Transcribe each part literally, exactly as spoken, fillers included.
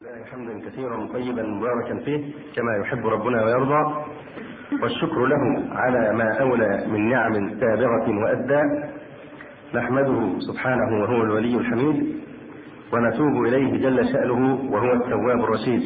حمدا كثيرا طيبا مباركا فيه كما يحب ربنا ويرضى، والشكر له على ما أولى من نعم سابغة وأدى. نحمده سبحانه وهو الولي الحميد، ونتوب إليه جل شأنه وهو التواب الرشيد،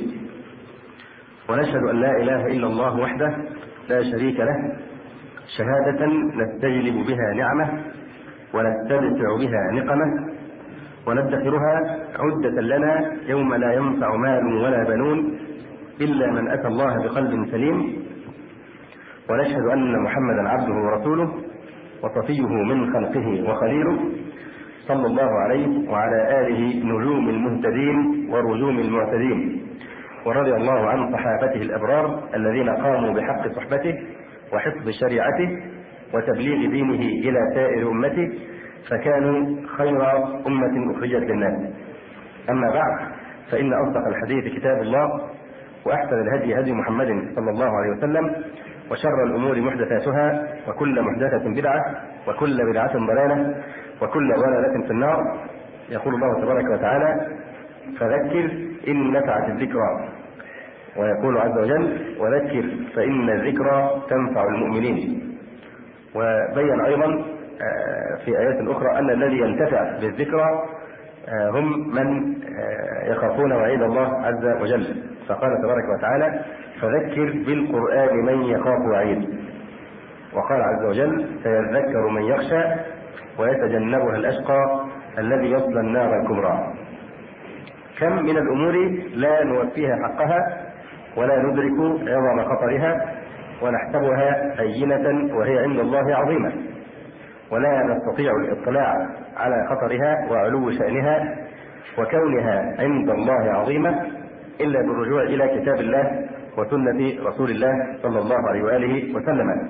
ونشهد أن لا إله إلا الله وحده لا شريك له، شهادة نستجلب بها نعمة ونستدفع بها نقمة، وندخرها عدة لنا يوم لا ينفع مال ولا بنون إلا من أتى الله بقلب سليم. ونشهد أن محمدا عبده ورسوله وصفيه من خلقه وخليله، صلى الله عليه وعلى آله نجوم المهتدين ورجوم المعتدين، ورضي الله عن صحابته الأبرار الذين قاموا بحق صحبته وحفظ شريعته وتبليغ دينه إلى سائر أمته، فكانوا خير أمة أخرجت للناس. أما بعد، فإن أصدق الحديث كتاب الله، وأحسن الهدي هدي محمد صلى الله عليه وسلم، وشر الأمور محدثاتها، وكل محدثة بدعة، وكل بدعة ضلالة، وكل ضلالة في النار. يقول الله تبارك وتعالى: فذكر إن نفعت الذكرى. ويقول عز وجل: وذكر فإن الذكرى تنفع المؤمنين. وبين أيضا في آيات أخرى أن الذي ينتفع بالذكرى هم من يخافون وعيد الله عز وجل، فقال تبارك وتعالى: فذكر بالقرآن من يخاف وعيد. وقال عز وجل: سيذكر من يخشى ويتجنبها الأشقى الذي يصلى النار الكبرى. كم من الأمور لا نوفيها حقها ولا ندرك عظم خطرها، ونحسبها هينة وهي عند الله عظيمة، ولا نستطيع الاطلاع على خطرها وعلو شأنها وكونها عند الله عظيمة إلا بالرجوع إلى كتاب الله وسنة رسول الله صلى الله عليه وآله وسلم.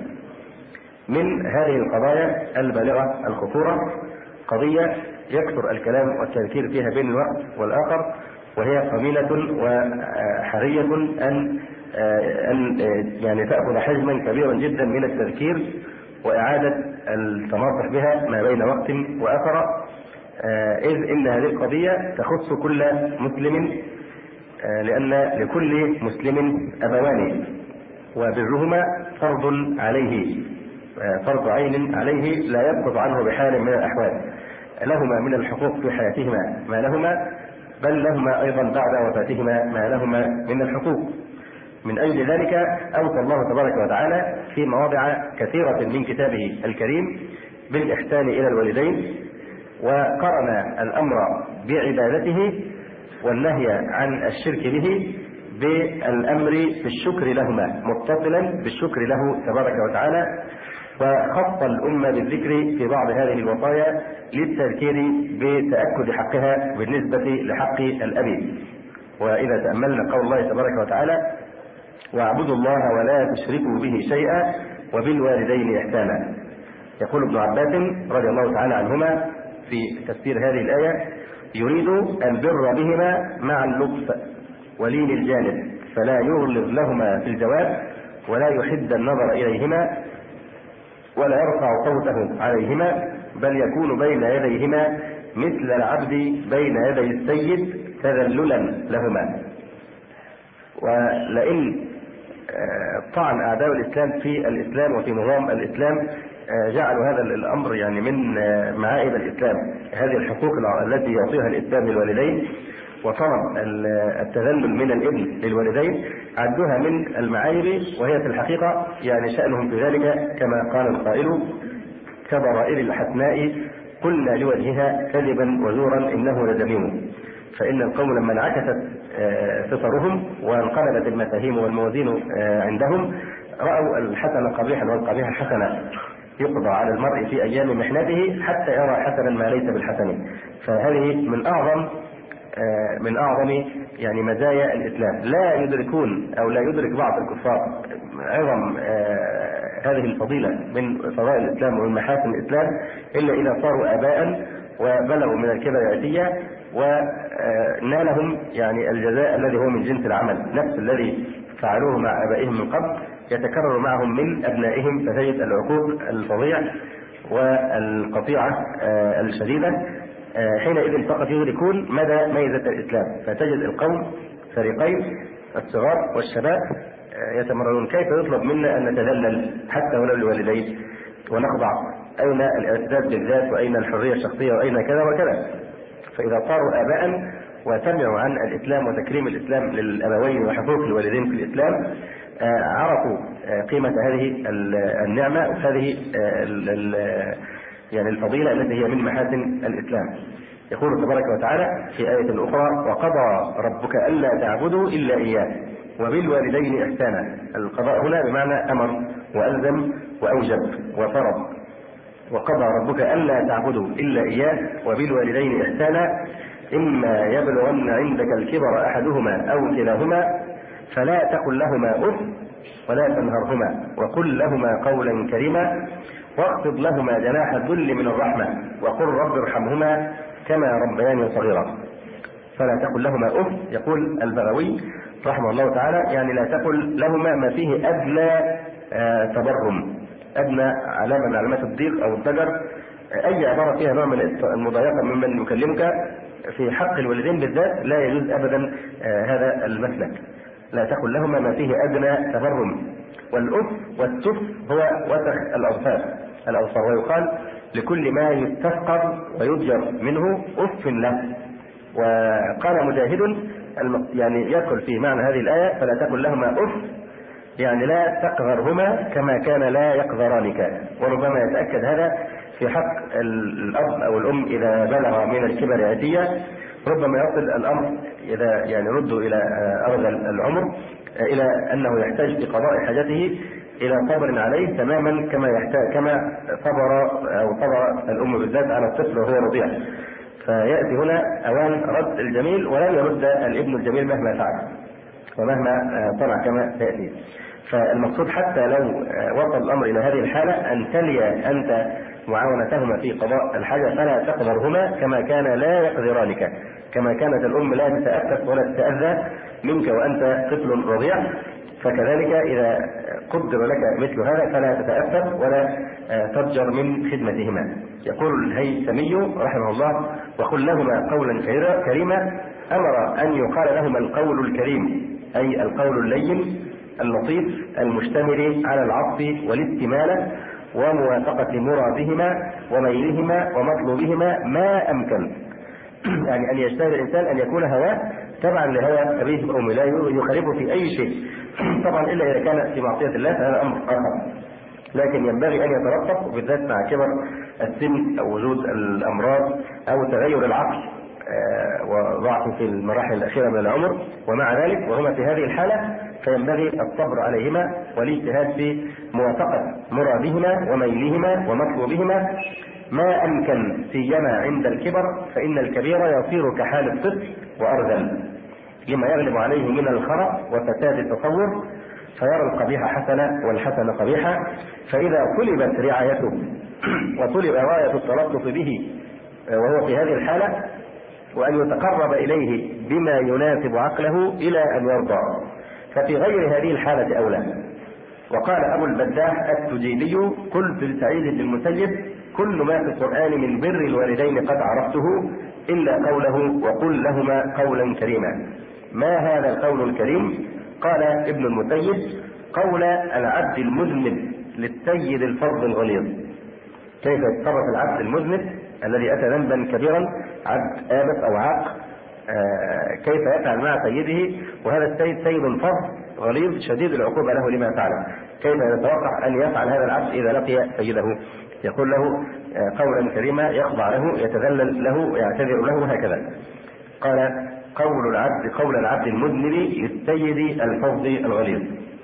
من هذه القضايا البالغة الخطورة قضية يكثر الكلام والتذكير فيها بين الوقت والآخر، وهي قميلة وحرية أن أن يعني تأخذ حجما كبيرا جدا من التذكير وإعادة التناصح بها ما بين وقت وآخر، إذ إن هذه القضية تخص كل مسلم، لأن لكل مسلم أبوان، وبرهما فرض عليه، فرض عين عليه لا يسقط عنه بحال من الأحوال. لهما من الحقوق في حياتهما ما لهما، بل لهما أيضا بعد وفاتهما ما لهما من الحقوق. من أجل ذلك أوصى الله تبارك وتعالى في مواضع كثيرة من كتابه الكريم بالإحسان إلى الوالدين، وقرن الأمر بعبادته والنهي عن الشرك به بالأمر بالشكر لهما، متصلا بالشكر له تبارك وتعالى. وخص الأمة بالذكر في بعض هذه الوصايا للتذكير بتأكد حقها بالنسبة لحق الأب. وإذا تأملنا قول الله تبارك وتعالى: واعبدوا الله ولا تشركوا به شيئا وبالوالدين إحسانا. يقول ابن عباس رضي الله تعالى عنهما في تفسير هذه الآية: يريد البر بهما مع اللطف ولين الجانب، فلا يغلظ لهما في الجواب، ولا يحد النظر إليهما، ولا يرفع صوته عليهما، بل يكون بين يديهما مثل العبد بين يدي السيد تذللا لهما. ولئن طعن أعداء الإسلام في الإسلام وفي نظام الإسلام جعلوا هذا الأمر يعني من معائب الإسلام، هذه الحقوق التي يعطيها الإسلام للوالدين وطلب التذلل من الابن للوالدين، عدوها من المعايب، وهي في الحقيقة يعني شأنهم في ذلك كما قال القائل: كضرائر الحسناء قلنا لوجهها كذبا وزورا إنه لذميم. فإن القوم لما انعكست فطرهم وانقلبت المفاهيم والموازين عندهم، رأوا الحسن قبيحا والقبيح حسنا، يقضى على المرء في أيام محنته حتى يرى حسنا ما ليس بالحسن. فهذه من أعظم من أعظم يعني مزايا الإسلام. لا يدركون أو لا يدرك بعض الكفار عظم هذه الفضيلة من فضائل الإسلام ومن محاسن الإسلام إلا إذا صاروا آباء وبلغوا من الكبرياتية ونالهم يعني الجزاء الذي هو من جنس العمل، نفس الذي فعلوه مع آبائهم من قبل يتكرر معهم من أبنائهم، فتجد العقوق الفظيع والقطيعة الشديدة. حينئذ فقط يدركون مدى ميزة الإسلام، فتجد القوم الفريقين الصغار والشباب يتمرنون كيف يطلب منا أن نتذلل حتى ولو لوالديه ونخضع، أين الاعتداد بالذات وأين الحرية الشخصية وأين كذا وكذا. فإذا صاروا آباء وسمعوا عن الإسلام وتكريم الإسلام للأبوين وحقوق الوالدين في الإسلام عرفوا قيمة هذه النعمة وهذه يعني الفضيلة التي هي من محاسن الإسلام. يقول تبارك وتعالى في آية أخرى: وقضى ربك ألا تعبدوا إلا إياه وبالوالدين إحسانا. القضاء هنا بمعنى أمر وألزم وأوجب وفرض. وقضى ربك ألا تعبدوا إلا إياه وبالوالدين إحسانا إما يبلغن عندك الكبر أحدهما أو كلاهما فلا تقل لهما أف ولا تنهرهما وقل لهما قولا كريما واخفض لهما جناح الذل من الرحمة وقل رب ارحمهما كما ربياني صغيرا. فلا تقل لهما أف، يقول البغوي رحمه الله تعالى، يعني لا تقل لهما ما فيه أدنى آه تبرم، أدنى علامة من علامات الضيق أو الضجر، أي عبارة فيها نوع من المضايقة ممن يكلمك في حق الوالدين بالذات لا يجوز أبدا آه هذا المسلك. لا تقل لهما ما فيه أدنى تبرم. والأف والتف هو وسخ الأظفار الأظفار ويقال لكل ما يستفقر ويضجر منه أف له. وقال مجاهد يعني يدخل في معنى هذه الآية: فلا تقل لهما أف يعني لا تقذرهما كما كان لا يقذرانك. وربما يتأكد هذا في حق الأب أو الأم إذا بلغ من الكبر عتية، ربما يصل الأمر إذا يعني ردوا إلى أرض العمر إلى أنه يحتاج في قضاء حاجته إلى صبر عليه تماما كما يحتاج كما صبر أو صبر الأم بالذات على الطفل وهو رضيع. فيأتي هنا أوان رد الجميل ولن يرد الابن الجميل مهما فعل ومهما صنع كما تأتي. فالمقصود حتى لو وصل الأمر إلى هذه الحالة أن تلي أنت معاونتهما في قضاء الحاجة فلا تقدرهما كما كان لا يقدرانك، كما كانت الأم لا تتأسف ولا تتأذى منك وأنت طفل رضيع، فكذلك إذا قدر لك مثل هذا فلا تتأسف ولا تضجر من خدمتهما. يقول الهيثمي رحمه الله: وقل لهما قولا كريما. أمر أن يقال لهما القول الكريم، أي القول اللين اللطيف المشتمل على العطف والاستمالة وموافقة مرادهما وميلهما ومطلوبهما ما أمكن. يعني أن يجتهد الإنسان أن يكون هواه تبعا لهوى أبيه وأمه لا يخالفه في أي شيء، طبعا إلا إذا كان في معصية الله فهذا أمر آخر، لكن ينبغي أن يترقب وبالذات مع كبر السن أو وجود الأمراض أو تغير العقل وضعف في المراحل الأخيرة من العمر. ومع ذلك وهما في هذه الحالة فينبغي الصبر عليهما والاجتهاد في موافقة مرادهما وميلهما ومطلوبهما ما أمكن، سيما عند الكبر فإن الكبير يصير كحال الطفل وأرذل لما يغلب عليه من الخرق وفساد التصور، فيرى القبيح حسنا والحسن قبيحا. فإذا طلبت رعايته وطلب غاية التلطف به وهو في هذه الحالة وأن يتقرب إليه بما يناسب عقله إلى أن يرضى، ففي غير هذه الحالة أولى. وقال أبو البداح التجيبي: قلت لسعيد بن المسيب: كل ما في القرآن من بر الوالدين قد عرفته إلا قوله وقل لهما قولا كريما. ما هذا القول الكريم؟ قال ابن المسيب: قول العبد المذنب للسيد الفظ الغليظ. كيف يتصرف العبد المذنب الذي أتى ذنبا كبيرا، عبد آبس أو عاق، آه كيف يفعل مع سيده وهذا السيد سيد فظ غليظ شديد العقوبة له لما فعله، كيف يتوقع أن يفعل هذا العبد إذا لقي سيده؟ يقول له آه قولا كريما، يخضع له، يتذلل له، يعتذر له، هكذا. قال: قول العبد قول العبد المذنب للسيد الفظ الغليظ.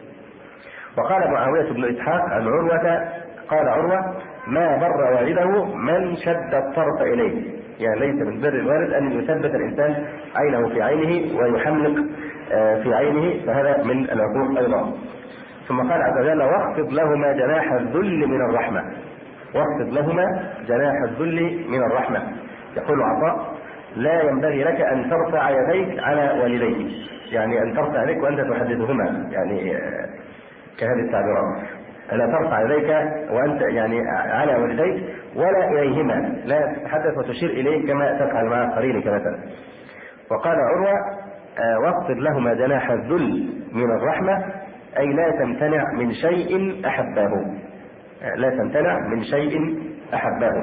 وقال معاوية بن إسحاق عن عروة قال عروة: ما بر والده من شد الطرف إليه. يعني ليس من بر الوالد أن يثبت الإنسان عينه في عينه ويحملق في عينه، فهذا من العقوق أيضا. ثم قال عز وجل: واخفض لهما جناح الذل من الرحمة. واخفض لهما جناح الذل من الرحمة. يقول عطاء: لا ينبغي لك أن ترفع يديك على والديك، يعني أن ترفع يديك وأنت تحدثهما، يعني كهذه التعبيرات، لا ترفع يديك وأنت يعني على والديك ولا إليهما، لا تتحدث وتشير إليه كما تفعل مع قرينك مثلا. وقال عروة: واخفض لهما جناح الذل من الرحمة، أي لا تمتنع من شيء أحباه، لا تمتنع من شيء أحباه.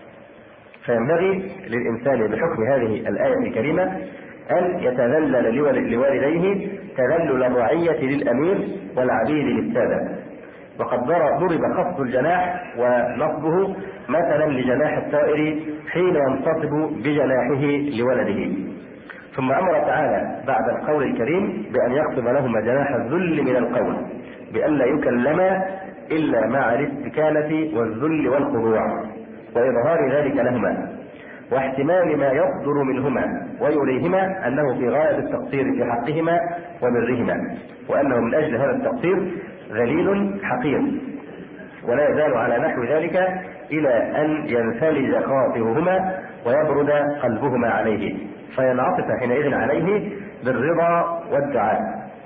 فينبغي للإنسان بحكم هذه الآية الكريمة أن يتذلل لوالديه تذلل الرعية للأمير والعبيد للسادة. وقد ضرب خفض الجناح ونصبه مثلا لجناح الطائر حين ينتصب بجناحه لولده. ثم أمر تعالى بعد القول الكريم بأن يخفض لهما جناح الذل من القول، بأن لا يكلما إلا مع الاستكانة والذل والخضوع وإظهار ذلك لهما، واحتمال ما يصدر منهما، ويريهما أنه في غاية التقصير في حقهما وبرهما، وأنه من أجل هذا التقصير ذليل حقير، ولا يزال على نحو ذلك إلى أن ينفلج خاطرهما ويبرد قلبهما عليه، فينعطف حينئذ عليه بالرضا والدعاء.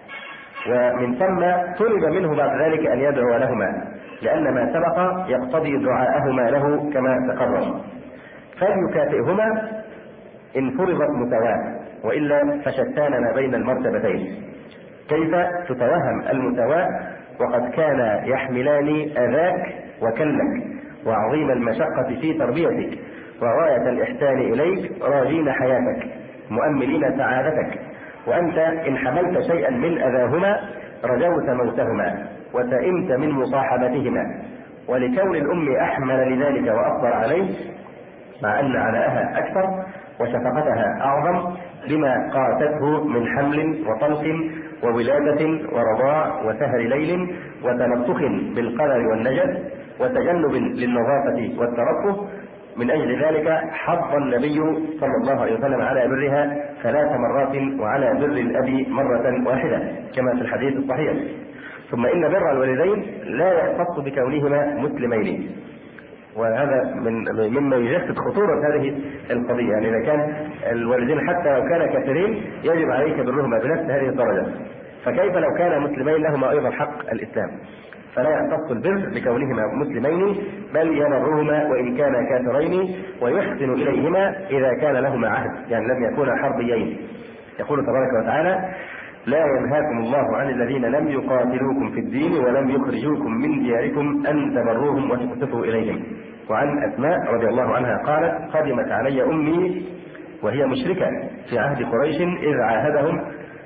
ومن ثم طلب منه بعد ذلك أن يدعو لهما، لأن ما سبق يقتضي دعاءهما له كما تقرر. فليكافئهما إن فرضت مساواة، وإلا فشتان ما بين المرتبتين. كيف تتوهم المساواة وقد كان يحملان أذاك وكلك وعظيم المشقة في تربيتك وغاية الإحسان إليك، راجين حياتك مؤملين سعادتك، وأنت إن حملت شيئا من أذاهما رجوت موتهما وسئمت من مصاحبتهما. ولكون الأم أحمل لذلك وأصبر عليه، مع أن عناءها أكثر وشفقتها أعظم لما قاتته من حمل وطلق وولادة ورضاع وسهر ليل وتلطخ بالقدر والنجس وتجنب للنظافة والترفه، من أجل ذلك حض النبي صلى الله عليه وسلم على برها ثلاث مرات وعلى بر الأب مرة واحدة كما في الحديث الصحيح. ثم إن بر الوالدين لا يختص بكونهما مسلمين، وهذا من مما يجسد خطورة هذه القضية. يعني إذا كان الوالدين حتى لو كان كافرين يجب عليك برهما بنفس هذه الدرجة، فكيف لو كان مسلمين لهما أيضا حق الإسلام؟ فلا يختص البر بكونهما مسلمين، بل يبرهما وإن كانا كافرين ويحسن إليهما إذا كان لهما عهد، يعني لم يكونا حربيين. يقول تبارك وتعالى: لا ينهاكم الله عن الذين لم يقاتلوكم في الدين ولم يخرجوكم من دياركم أن تبروهم وتقسطوا إليهم. وعن أسماء رضي الله عنها قالت: قدمت علي أمي وهي مشركة في عهد قريش إذ عاهدهم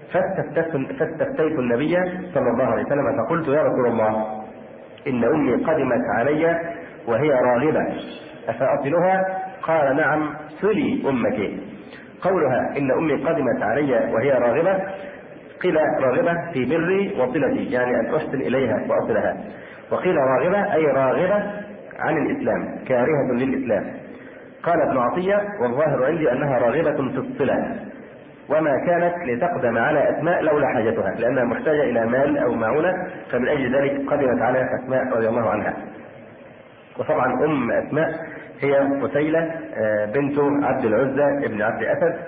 فاستفتيت النبي صلى الله عليه وسلم فقلت: يا رسول الله، إن أمي قدمت علي وهي راغبة أفأصلها؟ قال: نعم، صلي أمك. قولها إن أمي قدمت علي وهي راغبة قيل راغبة في بري وصلتي، يعني أن أحسن إليها وأصلها، وقيل راغبة أي راغبة عن الإسلام كارهة للإسلام. قال ابن عطية: والظاهر عندي أنها راغبة في الصلة، وما كانت لتقدم على أسماء لولا حاجتها، لأنها محتاجة إلى مال أو معونة، فمن أجل ذلك قدمت على أسماء رضي الله عنها. وطبعا أم أسماء هي قتيلة بنت عبد العزى ابن عبد أسد،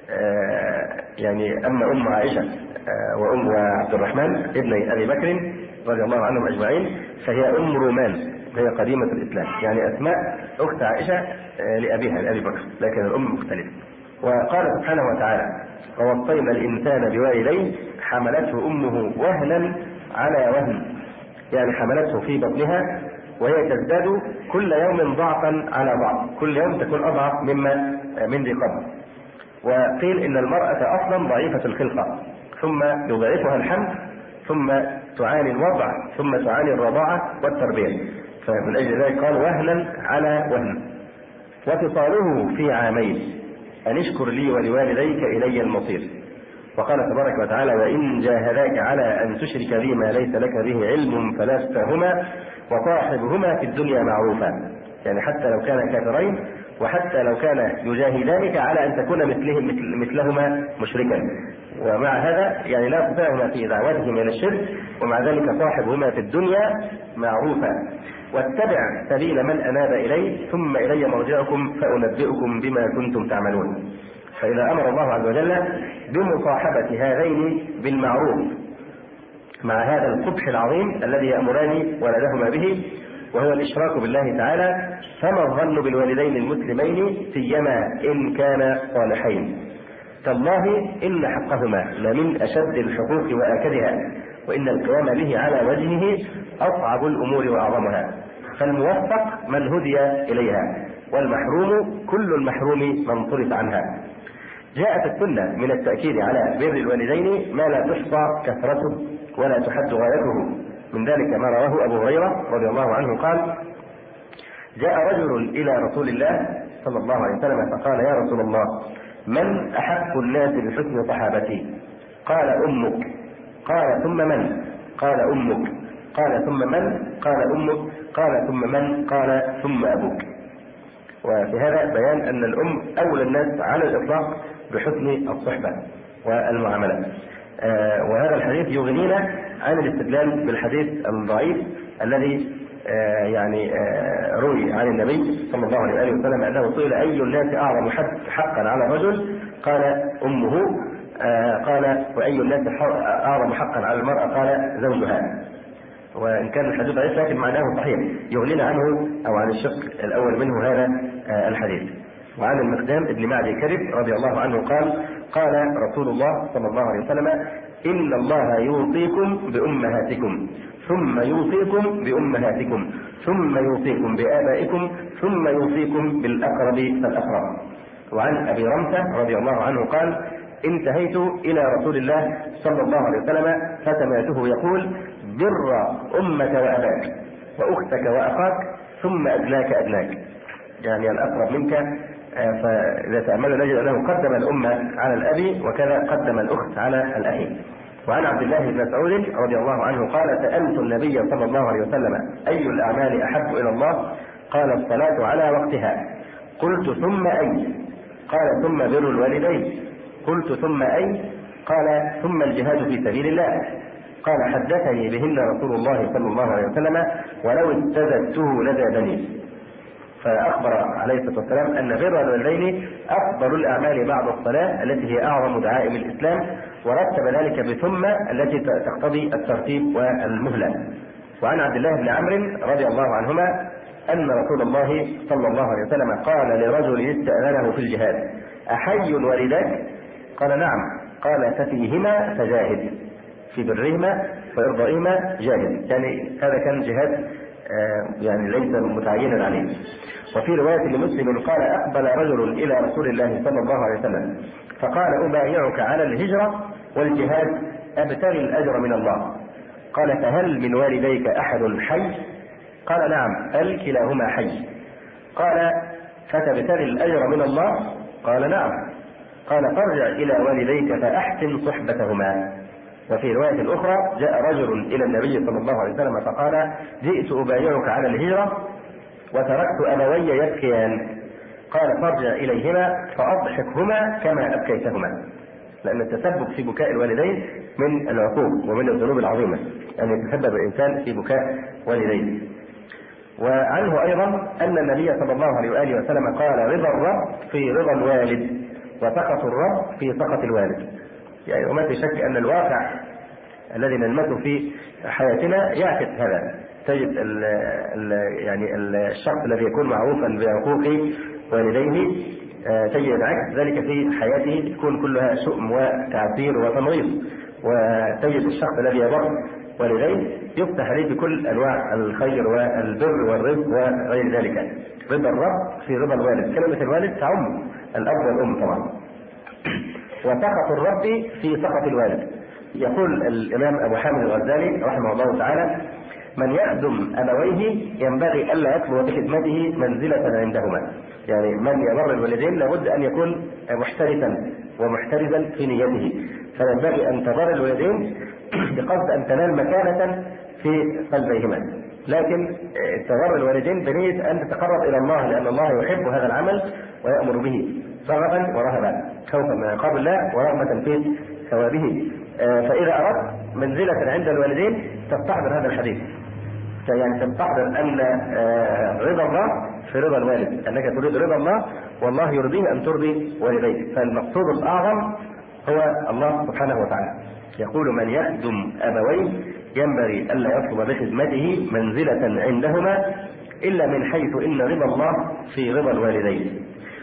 يعني أما أم عائشة وأم وعبد الرحمن ابن أبي بكر رضي الله عنهم أجمعين فهي أم رومان، وهي قديمة الإسلام. يعني أسماء أخت عائشة لأبيها لأبي بكر، لكن الأم مختلفة. وقال سبحانه وتعالى: ووصينا الإنسان بوالديه حملته أمه وهنا على وهن، يعني حملته في بطنها وهي تزداد كل يوم ضعفا على ضعف، كل يوم تكون أضعف مما من ذي قبل. وقيل إن المرأة أصلا ضعيفة الخلقة، ثم يضعفها الحمل، ثم تعاني الوضع، ثم تعاني الرضاعة والتربية، فمن أجل ذلك قال: وهنا على وهن. وفصاله في عامين أن اشكر لي ولوالديك إلي المصير. وقال تبارك وتعالى: وإن جاهداك على أن تشرك بي ما ليس لك به علم فلا تطعهما وصاحبهما في الدنيا معروفا، يعني حتى لو كان كافرين وحتى لو كان يجاهدانك على أن تكون مثلهم مثل مثلهما مشركا، ومع هذا يعني لا تطعهما في دعوتهم إلى الشرك، ومع ذلك صاحبهما في الدنيا معروفا، واتبع سبيل من أناب إلي ثم إلي مرجعكم فأنبئكم بما كنتم تعملون. فإذا أمر الله عز وجل بمصاحبة هذين بالمعروف مع هذا القبح العظيم الذي يأمران ولدهما به وهو الإشراك بالله تعالى، فما الظن بالوالدين المسلمين سيما إن كان صالحين؟ تالله إن حقهما لمن أشد الحقوق وآكدها، وإن القيام به على وجهه أصعب الأمور وأعظمها، فالموفق من هدي إليها، والمحروم كل المحروم من صرف عنها. جاءت السنة من التأكيد على بر الوالدين ما لا تحصى كثرته ولا تحد غايته، من ذلك ما رواه أبو هريرة رضي الله عنه قال: جاء رجل إلى رسول الله صلى الله عليه وسلم فقال: يا رسول الله، من أحق الناس بحسن صحابتي؟ قال: أمك. قال: ثم من؟ قال: أمك. قال: ثم من؟ قال: أمك. قال: ثم من؟ قال: ثم أبوك. وفي هذا بيان أن الأم أولى الناس على الإطلاق بحسن الصحبة والمعاملة. آه وهذا الحديث يغنينا عن الاستدلال بالحديث الضعيف الذي آه يعني آه روي عن النبي صلى الله عليه وسلم أنه سئل: أي الناس أعظم حقا على الرجل؟ قال: أمه. آه قال: وأي الناس أعظم حقا على المرأة؟ قال: زوجها. وإن كان الحديث ضعيف لكن معناه صحيح، يغنينا عنه أو عن الشق الأول منه هذا آه الحديث. وعن المقدام ابن معدي كرب رضي الله عنه قال: قال رسول الله صلى الله عليه وسلم: إن الله يوصيكم بأمهاتكم، ثم يوصيكم بأمهاتكم، ثم يوصيكم بآبائكم، ثم يوصيكم بالأقرب فالأقرب. وعن أبي رمثة رضي الله عنه قال: انتهيت إلى رسول الله صلى الله عليه وسلم فسمعته يقول: بر أمك وأباك وأختك وأخاك ثم أدلاك أدلاك، يعني الأقرب منك. فإذا تأملنا نجد أنه قدم الأمة على الأب، وكذا قدم الأخت على الأخ. وعن عبد الله بن مسعود رضي الله عنه قال: سألت النبي صلى الله عليه وسلم: أي الأعمال أحب إلى الله؟ قال: الصلاة على وقتها. قلت: ثم أي؟ قال: ثم بر الوالدين. قلت: ثم أي؟ قال: ثم الجهاد في سبيل الله. قال: حدثني بهن رسول الله صلى الله عليه وسلم ولو استزدته لزادني. فأخبر عليه الصلاة والسلام أن بر الوالدين أفضل الأعمال بعد الصلاة التي هي أعظم دعائم الإسلام، ورتب ذلك بثم التي تقتضي الترتيب والمهلة. وعن عبد الله بن عمرو رضي الله عنهما أن رسول الله صلى الله عليه وسلم قال لرجل استأذنه في الجهاد: أحي والداك؟ قال: نعم. قال: ففيهما فجاهد، في برهما وإرضائهما جاهد، يعني هذا كان جهاد يعني ليس متعينا عليه. وفي رواية لمسلم قال: أقبل رجل إلى رسول الله صلى الله عليه وسلم فقال: أبايعك على الهجرة والجهاد أبتغي الأجر من الله. قال: فهل من والديك أحد حي؟ قال: نعم. قال: كلاهما حي. قال: فتبتغي الأجر من الله؟ قال: نعم. قال: فارجع إلى والديك فأحسن صحبتهما. وفي رواية أخرى جاء رجل إلى النبي صلى الله عليه وسلم فقال: جئت أبايعك على الهجرة وتركت أبوي يبكيان. قال: فارجع إليهما فأضحكهما كما أبكيتهما، لأن التسبب في بكاء الوالدين من العقوق ومن الذنوب العظيمة، أن يتسبب الإنسان في بكاء والديه. وعنه أيضا أن النبي صلى الله عليه وآله وسلم قال: رضا الرب في رضا الوالد، وسخط الرب في سخط الوالد. يعني وما في شك أن الواقع الذي نلمسه في حياتنا يعكس هذا. تجد ال ال يعني الشخص الذي يكون معروفا بعقوق والديه تجد عكس ذلك في حياته تكون كلها شؤم وتعبير وتنظيف، وتجد الشخص الذي يبر والديه يفتح عليه بكل انواع الخير والبر والرزق وغير ذلك. رضا الرب في رضا الوالد، كلمة الوالد تعم الأب والأم طبعا. وسخط الرب في سخط الوالد. يقول الإمام أبو حامد الغزالي رحمه الله تعالى: من يخدم أبويه ينبغي ألا يطلب بخدمته منزلة عندهما. يعني من يبر الوالدين لابد أن يكون محترسا ومحترزا في نيته، فينبغي أن تبر الوالدين بقصد أن تنال مكانة في قلبيهما، لكن تبر الوالدين بنية أن تتقرب إلى الله، لأن الله يحب هذا العمل ويأمر به رغبا ورهبا، خوفا من عقاب الله ورغبة في ثوابه. فإذا أردت منزلة عند الوالدين تستحضر هذا الحديث، يعني تستحضر أن رضا الله في رضا الوالد، أنك تريد رضا الله والله يرضيه أن ترضي والديك. فالمقصود الأعظم هو الله سبحانه وتعالى. يقول: من يخدم أبويه ينبغي ألا يطلب بخدمته منزلة عندهما إلا من حيث إن رضا الله في رضا الوالدين.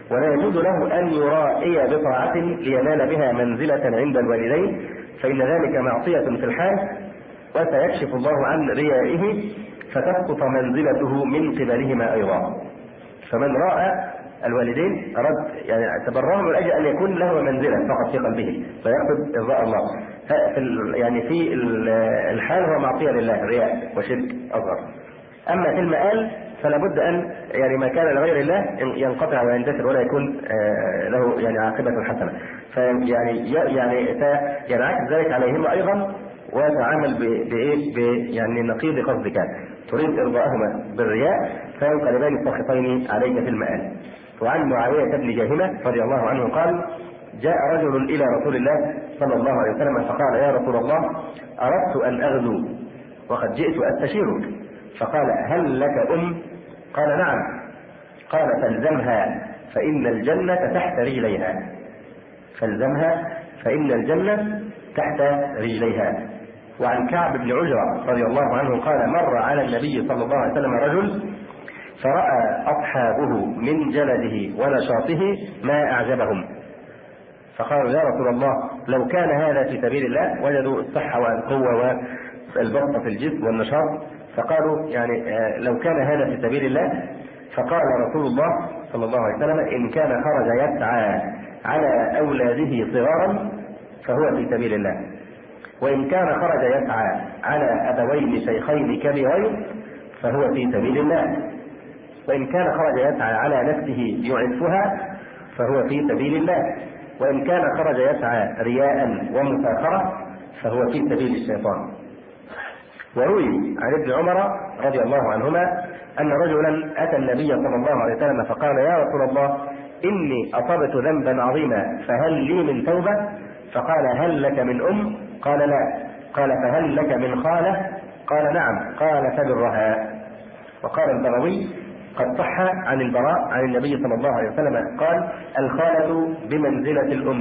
ولا يجوز له أن يرائي بطاعة لينال بها منزلة عند الوالدين، فإن ذلك معصية في الحال، وسيكشف الله عن ريائه فتسقط منزلته من قبلهما أيضا. فمن رأى الوالدين أراد يعني تبرهم من أجل أن يكون له منزلة فقط في قلبه فيقصد إرضاء الله، يعني في الحال هو معصية لله، رياء وشرك أصغر. أما في المآل فلا بد أن يعني ما كان لغير الله ينقطع ويندثر ولا يكون له يعني عاقبة حسنة، فيعني يعني ينعكس ذلك عليهم أيضا، وتعامل بإيه يعني نقيض قصدك، تريد إرضاءهما بالرياء فينقلبان الساخطين عليك في المآل. وعن معاوية بن جاهمة رضي الله عنه قال: جاء رجل إلى رسول الله صلى الله عليه وسلم فقال: يا رسول الله، أردت أن أغزو وقد جئت أستشيرك. فقال: هل لك أم؟ قال: نعم. قال: فالزمها فإن الجنة تحت رجليها. فالزمها فإن الجنة تحت رجليها. وعن كعب بن عجرة رضي الله عنه قال: مر على النبي صلى الله عليه وسلم رجل فرأى أصحابه من جلده ونشاطه ما أعجبهم، فقالوا: يا رسول الله، لو كان هذا في سبيل الله، وجدوا الصحة والقوة والبسط في الجسم والنشاط، فقالوا يعني لو كان هذا في سبيل الله. فقال رسول الله صلى الله عليه وسلم: إن كان خرج يسعى على أولاده صغارا فهو في سبيل الله، وإن كان خرج يسعى على أبوين شيخين كبيرين فهو في سبيل الله، وإن كان خرج يسعى على نفسه يعفها فهو في سبيل الله، وإن كان خرج يسعى رياء ومفاخرة فهو في سبيل الشيطان. وروي عن ابن عمر رضي الله عنهما أن رجلا أتى النبي صلى الله عليه وسلم فقال: يا رسول الله، إني أصبت ذنبا عظيما فهل لي من توبة؟ فقال: هل لك من أم؟ قال: لا. قال: فهل لك من خالة؟ قال: نعم. قال: فبرها. وقال البغوي: قد صح عن البراء عن النبي صلى الله عليه وسلم قال: الخالة بمنزلة الأم.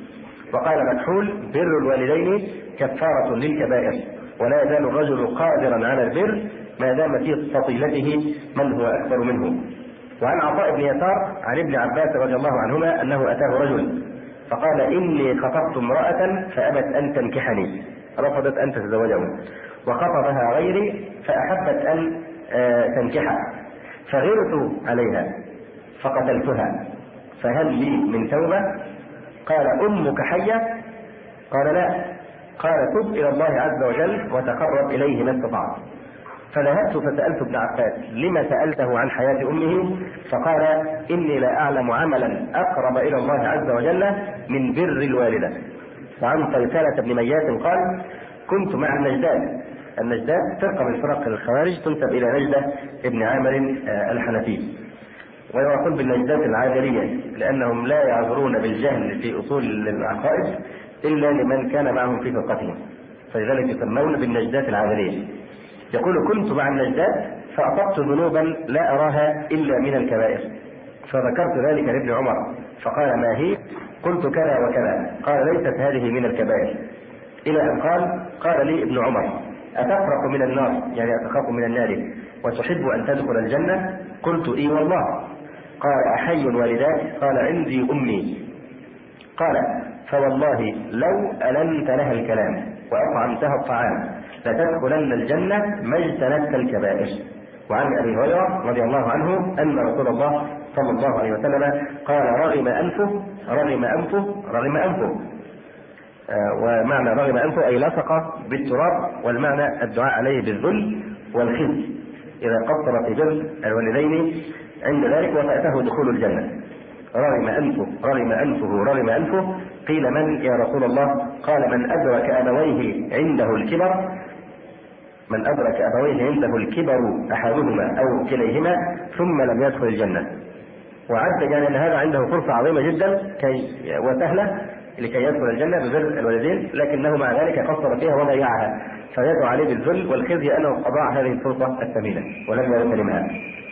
وقال مكحول: بر الوالدين كفارة للكبائر، ولا يزال الرجل قادرا على البر ما دام في فضيلته من هو أكبر منه. وعن عطاء بن يسار عن ابن عباس رضي الله عنهما أنه أتاه رجل فقال: إني خطبت امرأة فأبت أن تنكحني، رفضت أن تتزوجه، وخطبها غيري فأحبت أن تنكحه، فغرت عليها فقتلتها، فهل لي من توبة؟ قال: أمك حية؟ قال: لا. قال: تب إلى الله عز وجل وتقرب إليه ما استطعت. فذهبت فسألت ابن عباس: لما سألته عن حياة أمه؟ فقال: إني لا أعلم عملا أقرب إلى الله عز وجل من بر الوالدة. وعن قيثلة بن مياس قال: كنت مع النجداد. النجداد فرقة من فرق الخوارج تنسب إلى نجدة ابن عامر الحنفي، ويقول بالنجدات العادلية لأنهم لا يعذرون بالجهل في أصول العقائد إلا لمن كان معهم في فرقتهم، فلذلك يسمون بالنجدات العادلية. يقول: كنت مع النجدات فأصبت ذنوبا لا أراها إلا من الكبائر، فذكرت ذلك لابن عمر فقال: ما هي؟ قلت: كذا وكذا. قال: ليست هذه من الكبائر. إلى أن قال: قال لي ابن عمر: أتفرق من النار، يعني أتخاف من النار، وتحب أن تدخل الجنة؟ قلت: إي والله. قال: أحي والداك؟ قال: عندي أمي. قال: فوالله لو ألنت لها الكلام وأطعمتها الطعام لتدخلن الجنة ما اجتنبت الكبائر. وعن أبي هريرة رضي الله عنه أن رسول الله صلى الله عليه وسلم قال: رغم أنفه رغم أنفه رغم أنفه آه ومعنى رغم أنفه أي لصق بالتراب، والمعنى الدعاء عليه بالذل والخزي إذا قصر في بر الوالدين عند ذلك وفاته دخول الجنة. رغم أنفه رغم أنفه رغم أنفه. قيل: من يا رسول الله؟ قال: من أدرك أبويه عنده الكبر من أدرك أبويه عنده الكبر أحدهما أو كليهما ثم لم يدخل الجنة. وعد يعني أن هذا عنده فرصة عظيمة جدا كي وسهلة لكي يدخل الجنة ببر الوالدين، لكنه مع ذلك قصر فيها وضيعها، فيدعو عليه بالذل والخزي أنه أضاع هذه الفرصة الثمينة ولم يغتنمها.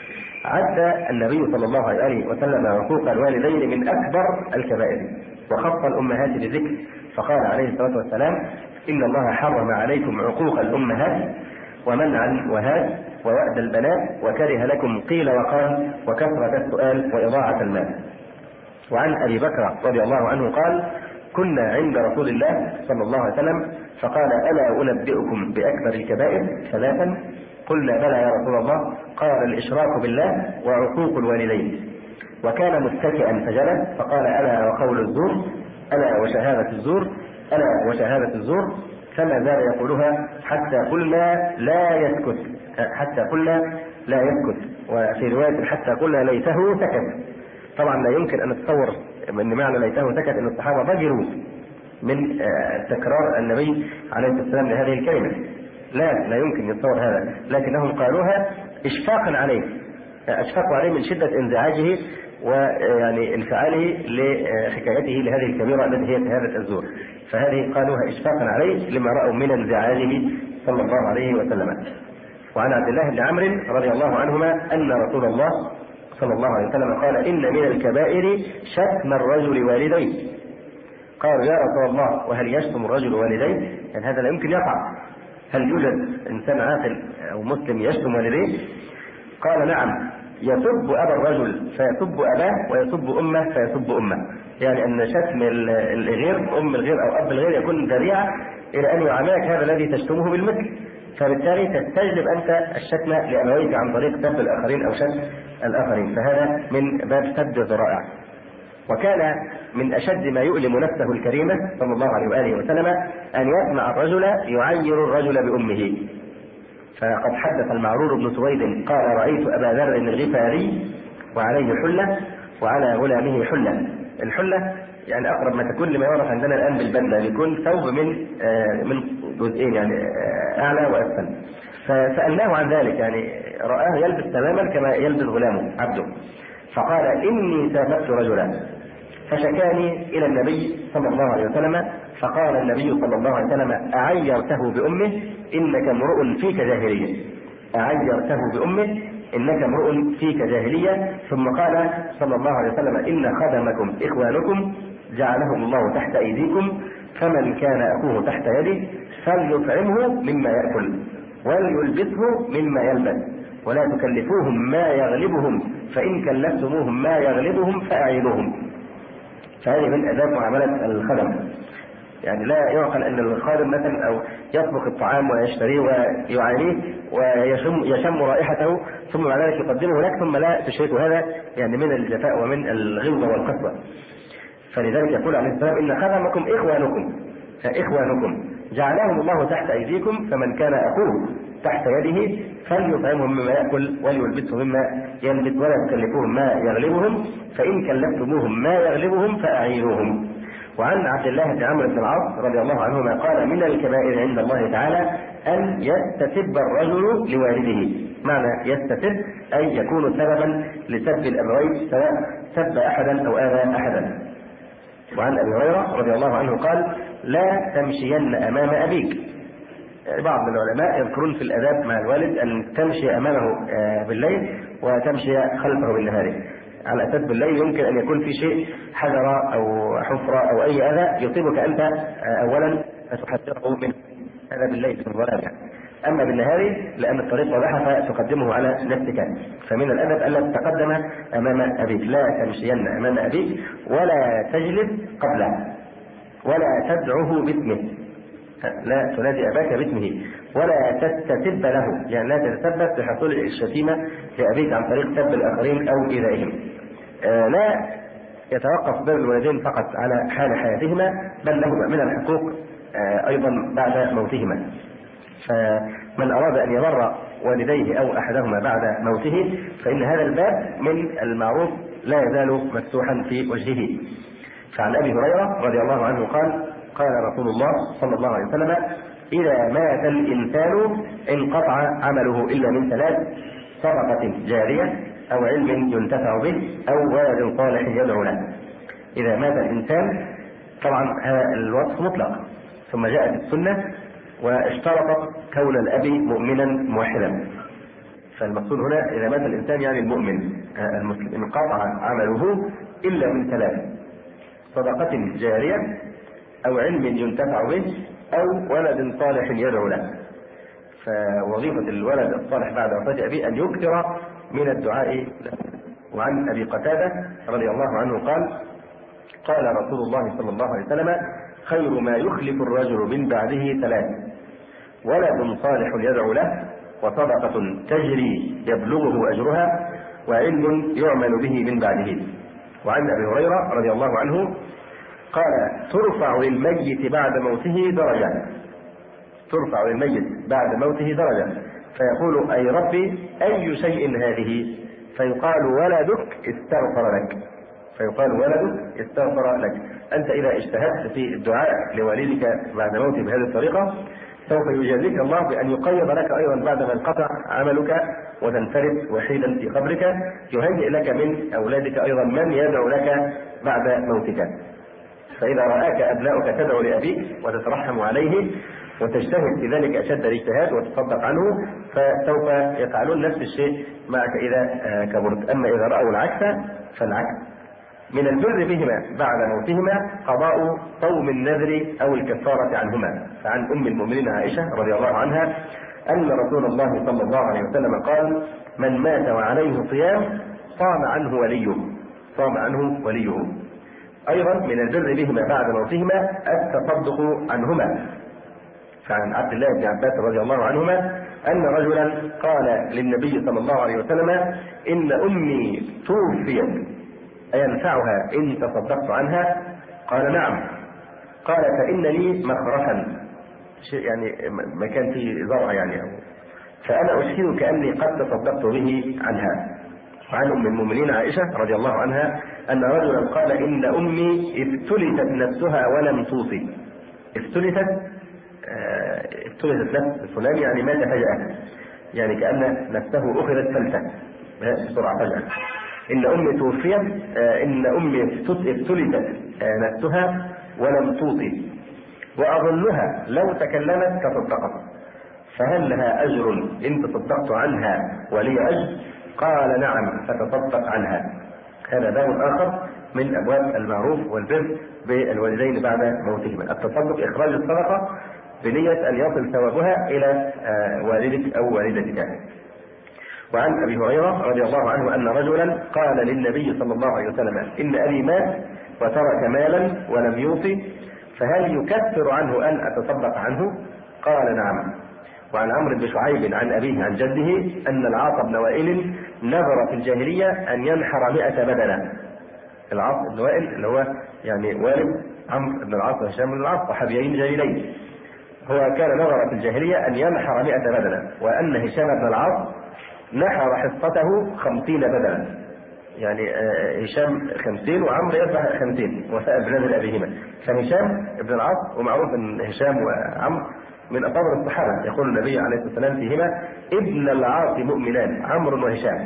عد النبي صلى الله عليه وسلم عقوق الوالدين من أكبر الكبائر، وخص الأمهات بذكر، فقال عليه الصلاة والسلام: إن الله حرم عليكم عقوق الأمهات ومنع الوهات ووأد البنات وكره لكم قيل وقال وكثرة السؤال وإضاعة المال. وعن أبي بكر رضي الله عنه قال: كنا عند رسول الله صلى الله عليه وسلم فقال: ألا أنبئكم بأكبر الكبائر ثلاثا؟ قلنا: بلى يا رسول الله. قال: الإشراك بالله وعقوق الوالدين. وكان متكئا فجلس فقال: ألا وقول الزور، ألا وشهادة الزور، ألا وشهادة الزور. فما زال يقولها حتى قلنا لا يسكت، حتى قلنا لا يسكت. وفي رواية حتى قلنا ليته سكت. طبعا لا يمكن أن تتصور أن معنى ليته سكت أن الصحابة ضجروا من تكرار النبي عليه الصلاة والسلام لهذه الكلمة، لا لا يمكن يتصور هذا، لكنهم قالوها إشفاقا عليه، أشفقوا عليه من شدة انزعاجه ويعني انفعاله لحكايته لهذه الكبيرة التي هي شهادة الزور، فهذه قالوها إشفاقا عليه لما رأوا من انزعاجه صلى الله عليه وسلم. وعن عبد الله بن عمرو رضي الله عنهما أن رسول الله صلى الله عليه وسلم قال: إن من الكبائر شتم الرجل والديه. قالوا: يا رسول الله وهل يشتم الرجل والديه؟ يعني هذا لا يمكن يقع، هل يوجد إنسان عاقل أو مسلم يشتم والديه؟ قال: نعم، يسب أبا الرجل فيسب أباه ويسب أمه فيسب أمه. يعني أن شتم الغير أم الغير أو أب الغير يكون ذريعة إلى أن يعاملك هذا الذي تشتمه بالمثل، فبالتالي تستجلب أنت الشتم لأبويك عن طريق سب الآخرين أو شتم الآخرين، فهذا من باب سد الذرائع. وكان من أشد ما يؤلم نفسه الكريمة صلى الله عليه وآله وسلم أن يسمع الرجل يعير الرجل بأمه. فقد حدث المعرور بن سويد قال: رأيت أبا ذر الغفاري وعليه حلة وعلى غلامه حلة. الحلة يعني أقرب ما تكون لما يعرف عندنا الآن بالبدلة، بيكون ثوب من آه من جزئين يعني آه أعلى وأسفل. فسألناه عن ذلك، يعني رآه يلبس تماما كما يلبس غلامه عبده، فقال: إني سافرت رجلا فشكاني إلى النبي صلى الله عليه وسلم، فقال النبي صلى الله عليه وسلم: أعيرته بأمه إنك امرؤ فيك جاهلية. أعيرته بأمه إنك امرؤ فيك جاهلية. ثم قال صلى الله عليه وسلم: إن خدمكم إخوانكم جعلهم الله تحت أيديكم، فمن كان أخوه تحت يده فليطعمه مما يأكل وليلبسه مما يلبس ولا تكلفوهم ما يغلبهم، فإن كلفتموهم ما يغلبهم فأعينوهم. فهذه من آداب معاملة الخدم. يعني لا يعقل أن الخادم مثلا أو يطبخ الطعام ويشتريه ويعانيه ويشم يشم رائحته ثم بعد ذلك يقدمه لك ثم لا تشركه، هذا يعني من الجفاء ومن الغلظة والقسوة. فلذلك يقول عليه السلام: إن خدمكم إخوانكم إخوانكم جعلهم الله تحت أيديكم، فمن كان أخوه تحت يده فليطعمه مما يأكل وليلبسه مما يلبس ولا تكلفوهم ما يغلبهم، فإن كلفتموهم ما يغلبهم فأعينوهم. وعن عبد الله بن عمرو بن العاص رضي الله عنهما قال: من الكبائر عند الله تعالى أن يستتب الرجل لوالده. معنى يستتب أي يكون سببا لسب الأبوين، سواء سب أحدا أو آذى أحدا. وعن أبي هريرة رضي الله عنه قال: لا تمشين أمام أبيك. بعض من العلماء يذكرون في الآداب مع الوالد أن تمشي أمامه بالليل وتمشي خلفه بالنهار، على أساس بالليل يمكن أن يكون في شيء حجرة أو حفرة أو أي أذى يصيبك أنت أولا فتحذره من هذا بالليل في الظلام يعني. أما بالنهار لأن الطريق واضحة فتقدمه على نفسك. فمن الأدب ألا تتقدم أمام أبيك، لا تمشين أمام أبيك ولا تجلب قبله ولا تدعه باسمه، لا تنادي أباك باسمه ولا تستتب له، يعني لا تتسبب في حصول الشتيمة لأبيك عن طريق سب الآخرين أو إيذائهم. آه لا يتوقف بر الوالدين فقط على حال حياتهما، بل لهما من الحقوق آه أيضا بعد موتهما. فمن أراد أن يبر والديه أو أحدهما بعد موته فإن هذا الباب من المعروف لا يزال مفتوحا في وجهه. فعن أبي هريرة رضي الله عنه قال: قال رسول الله صلى الله عليه وسلم: إذا مات الإنسان انقطع عمله إلا من ثلاث: صدقة جارية أو علم ينتفع به أو ولد صالح يدعو له. إذا مات الإنسان، طبعا هذا الوصف مطلق، ثم جاءت السنة واشترطت كون الأب مؤمنا موحدا. فالمقصود هنا إذا مات الإنسان يعني المؤمن المسلم انقطع عمله إلا من ثلاث: صدقة جارية أو علم ينتفع به أو ولد صالح يدعو له. فوظيفة الولد الصالح بعد وفاة أبيه أن يكثر من الدعاء له. وعن أبي قتادة رضي الله عنه قال: قال رسول الله صلى الله عليه وسلم: خير ما يخلف الرجل من بعده ثلاث: ولد صالح يدعو له، وصدقة تجري يبلغه أجرها، وعلم يعمل به من بعده. وعن أبي هريرة رضي الله عنه قال: ترفع للميت بعد موته درجة ترفع للميت بعد موته درجة فيقول: أي ربي أي شيء هذه؟ فيقال: ولدك استغفر لك فيقال ولدك استغفر لك. أنت إذا اجتهدت في الدعاء لوالدك بعد موته بهذه الطريقة سوف يجازيك الله بأن يقيض لك أيضا بعد ما انقطع عملك وتنفرد وحيدا في قبرك، يهيئ لك من أولادك أيضا من يدعو لك بعد موتك. فإذا رآك أبناؤك تدعو لأبيك وتترحم عليه وتجتهد في ذلك أشد الاجتهاد وتصدق عنه، فسوف يفعلون نفس الشيء معك إذا كبرت. أما إذا رأوا العكس فالعكس. من البر بهما بعد موتهما قضاء صوم النذر أو الكفارة عنهما. فعن أم المؤمنين عائشة رضي الله عنها أن رسول الله صلى الله عليه وسلم قال: من مات وعليه صيام صام عنه وليه صام عنه وليه. أيضا من البر بهما بعد موتهما التصدق عنهما. فعن عبد الله بن عباس رضي الله عنهما أن رجلا قال للنبي صلى الله عليه وسلم: إن أمي توفيت أينفعها إن تصدقت عنها؟ قال: نعم. قال: فإن لي مخرفا، شيء يعني مكان فيه زرع يعني، فأنا أشهدك أني قد تصدقت به عنها. وعن أم المؤمنين عائشة رضي الله عنها أن رجلا قال: إن أمي افتلتت نفسها ولم توصي. افتلتت آه افتلتت نفس فلان يعني مات فجأة، يعني كأن نفسه أخذت فلتة بسرعة فجأة. إن أمي توفيت آه إن أمي افتلتت آه نفسها ولم توصي، وأظنها لو تكلمت تصدقت، فهل لها أجر إن تصدقت عنها ولي أجر؟ قال: نعم، فتصدق عنها. هذا باب آخر من أبواب المعروف والبر بالوالدين بعد موتهما، التصدق إخراج الصدقة بنية أن يصل ثوابها إلى والدك أو والدتك. وعن أبي هريرة رضي الله عنه أن رجلا قال للنبي صلى الله عليه وسلم: إن أبي مات وترك مالا ولم يوصي، فهل يكفر عنه أن أتصدق عنه؟ قال: نعم. وعن عمرو بن شعيب عن أبيه عن جده أن العاص بن وائل نذر في الجاهلية أن ينحر مئة بدنة. العاص بن وائل اللي هو يعني والد عمرو بن العاص وهشام بن العاص صحابيين جليلين، هو كان نذر في الجاهلية أن ينحر مئة بدنة، وأن هشام بن العاص نحر حصته خمسين بدنة، يعني هشام خمسين وعمرو يذبح خمسين وسائر بنذر أبيهما. فهشام بن العاص، ومعروف أن هشام وعمرو من أفاضل الصحابة، يقول النبي عليه الصلاة والسلام فيهما: ابن العاص مؤمنان، عمرو وهشام.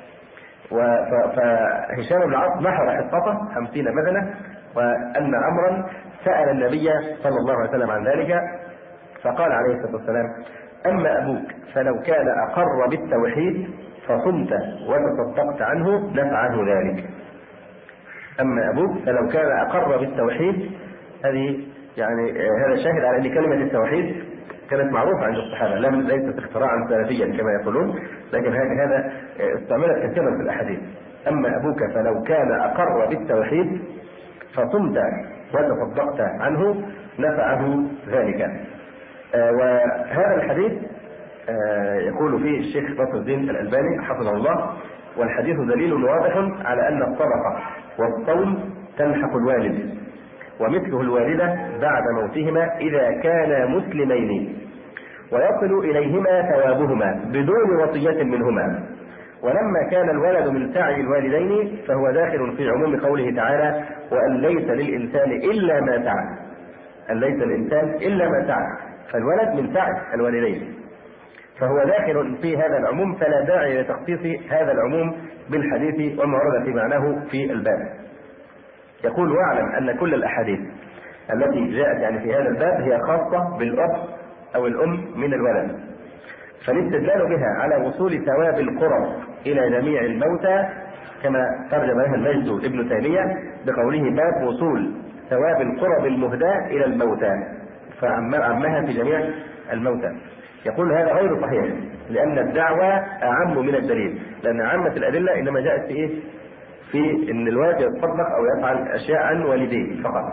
فهشام بن العاص نحر حصته خمسين بدنة، وأن عمرا سأل النبي صلى الله عليه وسلم عن ذلك، فقال عليه الصلاة والسلام: أما أبوك فلو كان أقر بالتوحيد فصمت وتصدقت عنه نفعه ذلك. أما أبوك فلو كان أقر بالتوحيد، هذه يعني هذا شاهد على أن كلمة التوحيد كانت معروفة عند الصحابة، لم ليست اختراعا سلفيا كما يقولون، لكن هذا استعملت كثيرا في الأحاديث. أما أبوك فلو كان أقر بالتوحيد فصمت وتصدقت عنه نفعه ذلك. آه وهذا الحديث آه يقول فيه الشيخ نصر الدين الألباني حفظه الله: والحديث دليل واضح على أن الصدقة والصوم تلحق الوالد، ومثله الوالدة بعد موتهما إذا كانا مسلمين، ويصل إليهما ثوابهما بدون وصية منهما. ولما كان الولد من سعي الوالدين فهو داخل في عموم قوله تعالى: وأن ليس للإنسان إلا ما سعى. أن ليس للإنسان إلا ما سعى، فالولد من سعي الوالدين، فهو داخل في هذا العموم، فلا داعي لتخصيص هذا العموم بالحديث وما ورد في معناه في الباب. يقول: واعلم أن كل الأحاديث التي جاءت يعني في هذا الباب هي خاصة بالأب أو الأم من الولد، فالاستدلال بها على وصول ثواب القرب إلى جميع الموتى، كما ترجم لها المجد ابن تيمية بقوله: باب وصول ثواب القرب المهداة إلى الموتى، فعمها في جميع الموتى. يقول: هذا غير صحيح، لأن الدعوة أعم من الدليل، لأن عامة الأدلة إنما جاءت في إيه؟ في أن الولد يتصدق أو يفعل أشياء عن والديه فقط.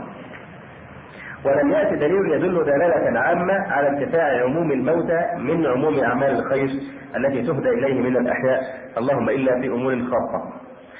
ولم يأتي دليل يدل دلالة عامة على ارتفاع عموم الموتى من عموم أعمال الخير التي تهدى إليه من الأحياء، اللهم إلا في أمور خاصة.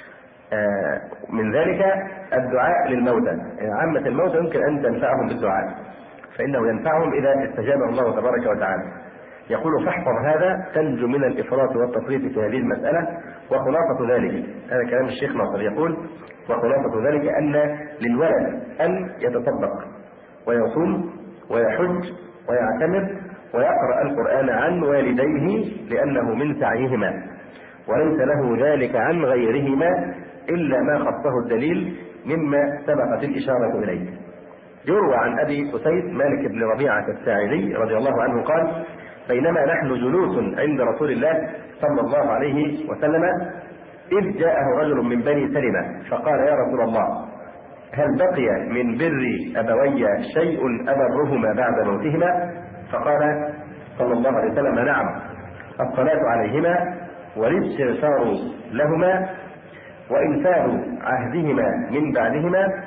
آه من ذلك الدعاء للموتى، يعني عامة الموتى يمكن أن تنفعهم بالدعاء، فإنه ينفعهم إذا استجاب الله تبارك وتعالى. يقول فاحفظ هذا تنجو من الإفراط والتفريط في هذه المسألة. وخلاصة ذلك، هذا كلام الشيخ ناصر، يقول وخلاصة ذلك أن للولد أن يتصدق ويصوم ويحج ويعتمر ويقرأ القرآن عن والديه لأنه من سعيهما، وليس له ذلك عن غيرهما إلا ما خصه الدليل مما سبقت الإشارة إليه. يروى عن أبي أسيد مالك بن ربيعة الساعدي رضي الله عنه قال: بينما نحن جلوس عند رسول الله صلى الله عليه وسلم إذ جاءه رجل من بني سلمة فقال: يا رسول الله، هل بقي من بر أبوي شيء أبرهما بعد موتهما؟ فقال صلى الله عليه وسلم: نعم، الصلاة عليهما والاستغفار لهما وإنفاذ عهدهما من بعدهما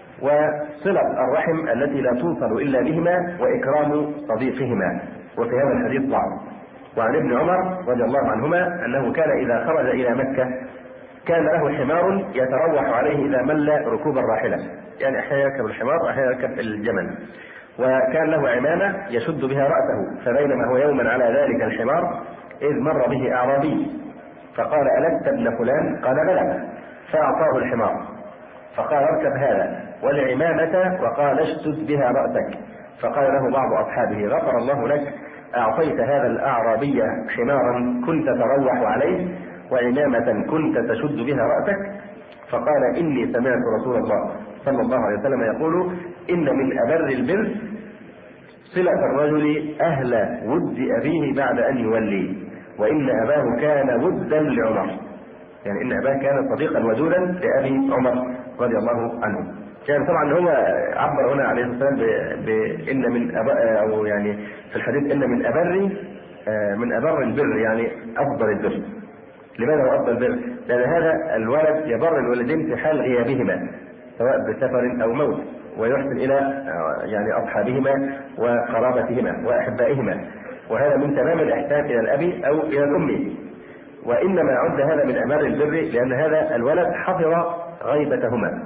وصلة الرحم التي لا توصل إلا بهما وإكرام صديقهما. وفي هذا الحديث ضعف. وعن ابن عمر رضي الله عنهما أنه كان إذا خرج إلى مكة كان له حمار يتروح عليه إذا مل ركوب الراحلة، يعني أحيانا يركب الحمار وأحيانا يركب الجمل، وكان له عمامة يشد بها رأسه. فبينما هو يوما على ذلك الحمار إذ مر به أعرابي فقال: ألست ابن فلان؟ قال: بلى. فأعطاه الحمار فقال: اركب هذا والعمامة وقال: اشتد بها رأسك. فقال له بعض أصحابه: غفر الله لك، أعطيت هذا الأعرابي حمارا كنت تروح عليه وعمامة كنت تشد بها رأسك. فقال: إني سمعت رسول الله صلى الله عليه وسلم يقول: إن من أبر البر صلة الرجل أهل ود أبيه بعد أن يولي، وإن أباه كان ودا لعمر، يعني إن أباه كان صديقا ودودا لأبي عمر رضي الله عنه. كان طبعا هو عبر هنا عليه الصلاة والسلام بإن من أبا، أو يعني في الحديث إن من أبر من أبر البر، يعني أفضل البر. لماذا هو أفضل البر؟ لأن هذا الولد يبر الولدين في حال غيابهما سواء بسفر أو موت، ويحسن إلى يعني أصحابهما وقرابتهما وأحبائهما، وهذا من تمام الإحسان إلى الأب أو إلى الأم. وإنما عد هذا من أمر البر لأن هذا الولد حفظ غيبتهما،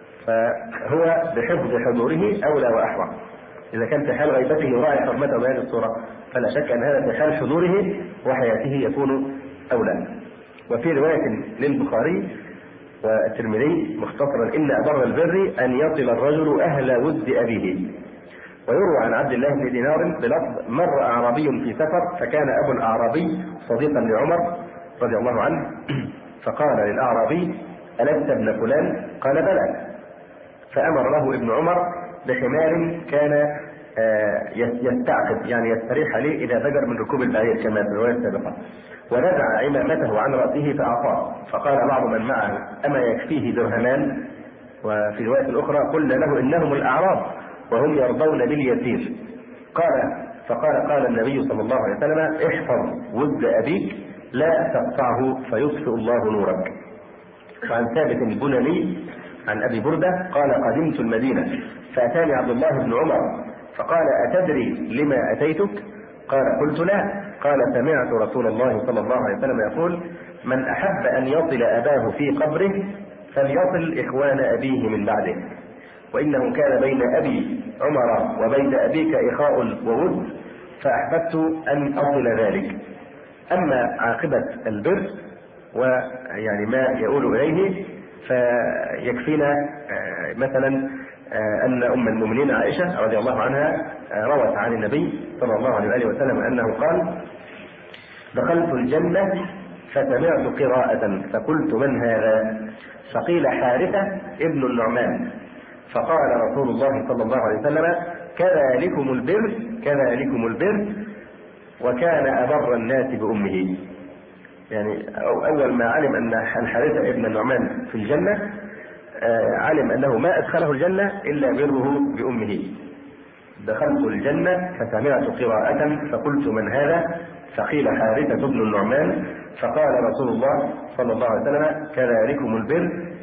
فهو بحفظ حضوره أولى وأحرى. إذا كان في حال غيبته يراعي حرمته بهذه الصورة، فلا شك أن هذا في حال حضوره وحياته يكون أولى. وفي رواية للبخاري والترمذي مختصرا: إن أبر البر أن يصل الرجل أهل ود أبيه. ويروى عن عبد الله بن دينار بلفظ: مر أعرابي في سفر فكان أبو الأعرابي صديقا لعمر رضي الله عنه، فقال للأعرابي: ألست ابن فلان؟ قال: بلى. فأمر له ابن عمر بحمار كان يستعقب، يعني يستريح عليه إذا زجر من ركوب البعير كما في الرواية السابقة، ونزع عمامته عن رأسه فأعطاه. فقال بعض من معه: أما يكفيه درهمان؟ وفي رواية الأخرى: قلنا له إنهم الأعراب وهم يرضون باليسير. قال فقال قال النبي صلى الله عليه وسلم: احفظ ود أبيك لا تقطعه فيطفئ الله نورك. وعن ثابت البناني عن أبي بردة قال: قدمت المدينة فأتاني عبد الله بن عمر فقال: أتدري لما أتيتك؟ قال: قلت: لا. قال: سمعت رسول الله صلى الله عليه وسلم يقول: من أحب أن يصل أباه في قبره فليصل إخوان أبيه من بعده، وإنه كان بين أبي عمر وبين أبيك إخاء وود فأحببت أن أصل ذلك. أما عاقبة البر ويعني ما يقول إليه فيكفينا مثلا أن أم المؤمنين عائشة رضي الله عنها روت عن النبي صلى الله عليه وسلم أنه قال: دخلت الجنة فسمعت قراءة فقلت: من هذا؟ فقيل: حارثة ابن النعمان. فقال رسول الله صلى الله عليه وسلم: كذلكم البر كذلكم البر، وكان أبر الناس بأمه. يعني أول ما علم أن الحارثة ابن النعمان في الجنة علم أنه ما أدخله الجنة إلا بره بأمه. دخلت الجنة فسمعت قراءة فقلت: من هذا؟ فقيل: حارثة بن النعمان. فقال رسول الله صلى الله عليه وسلم: كذلكم البر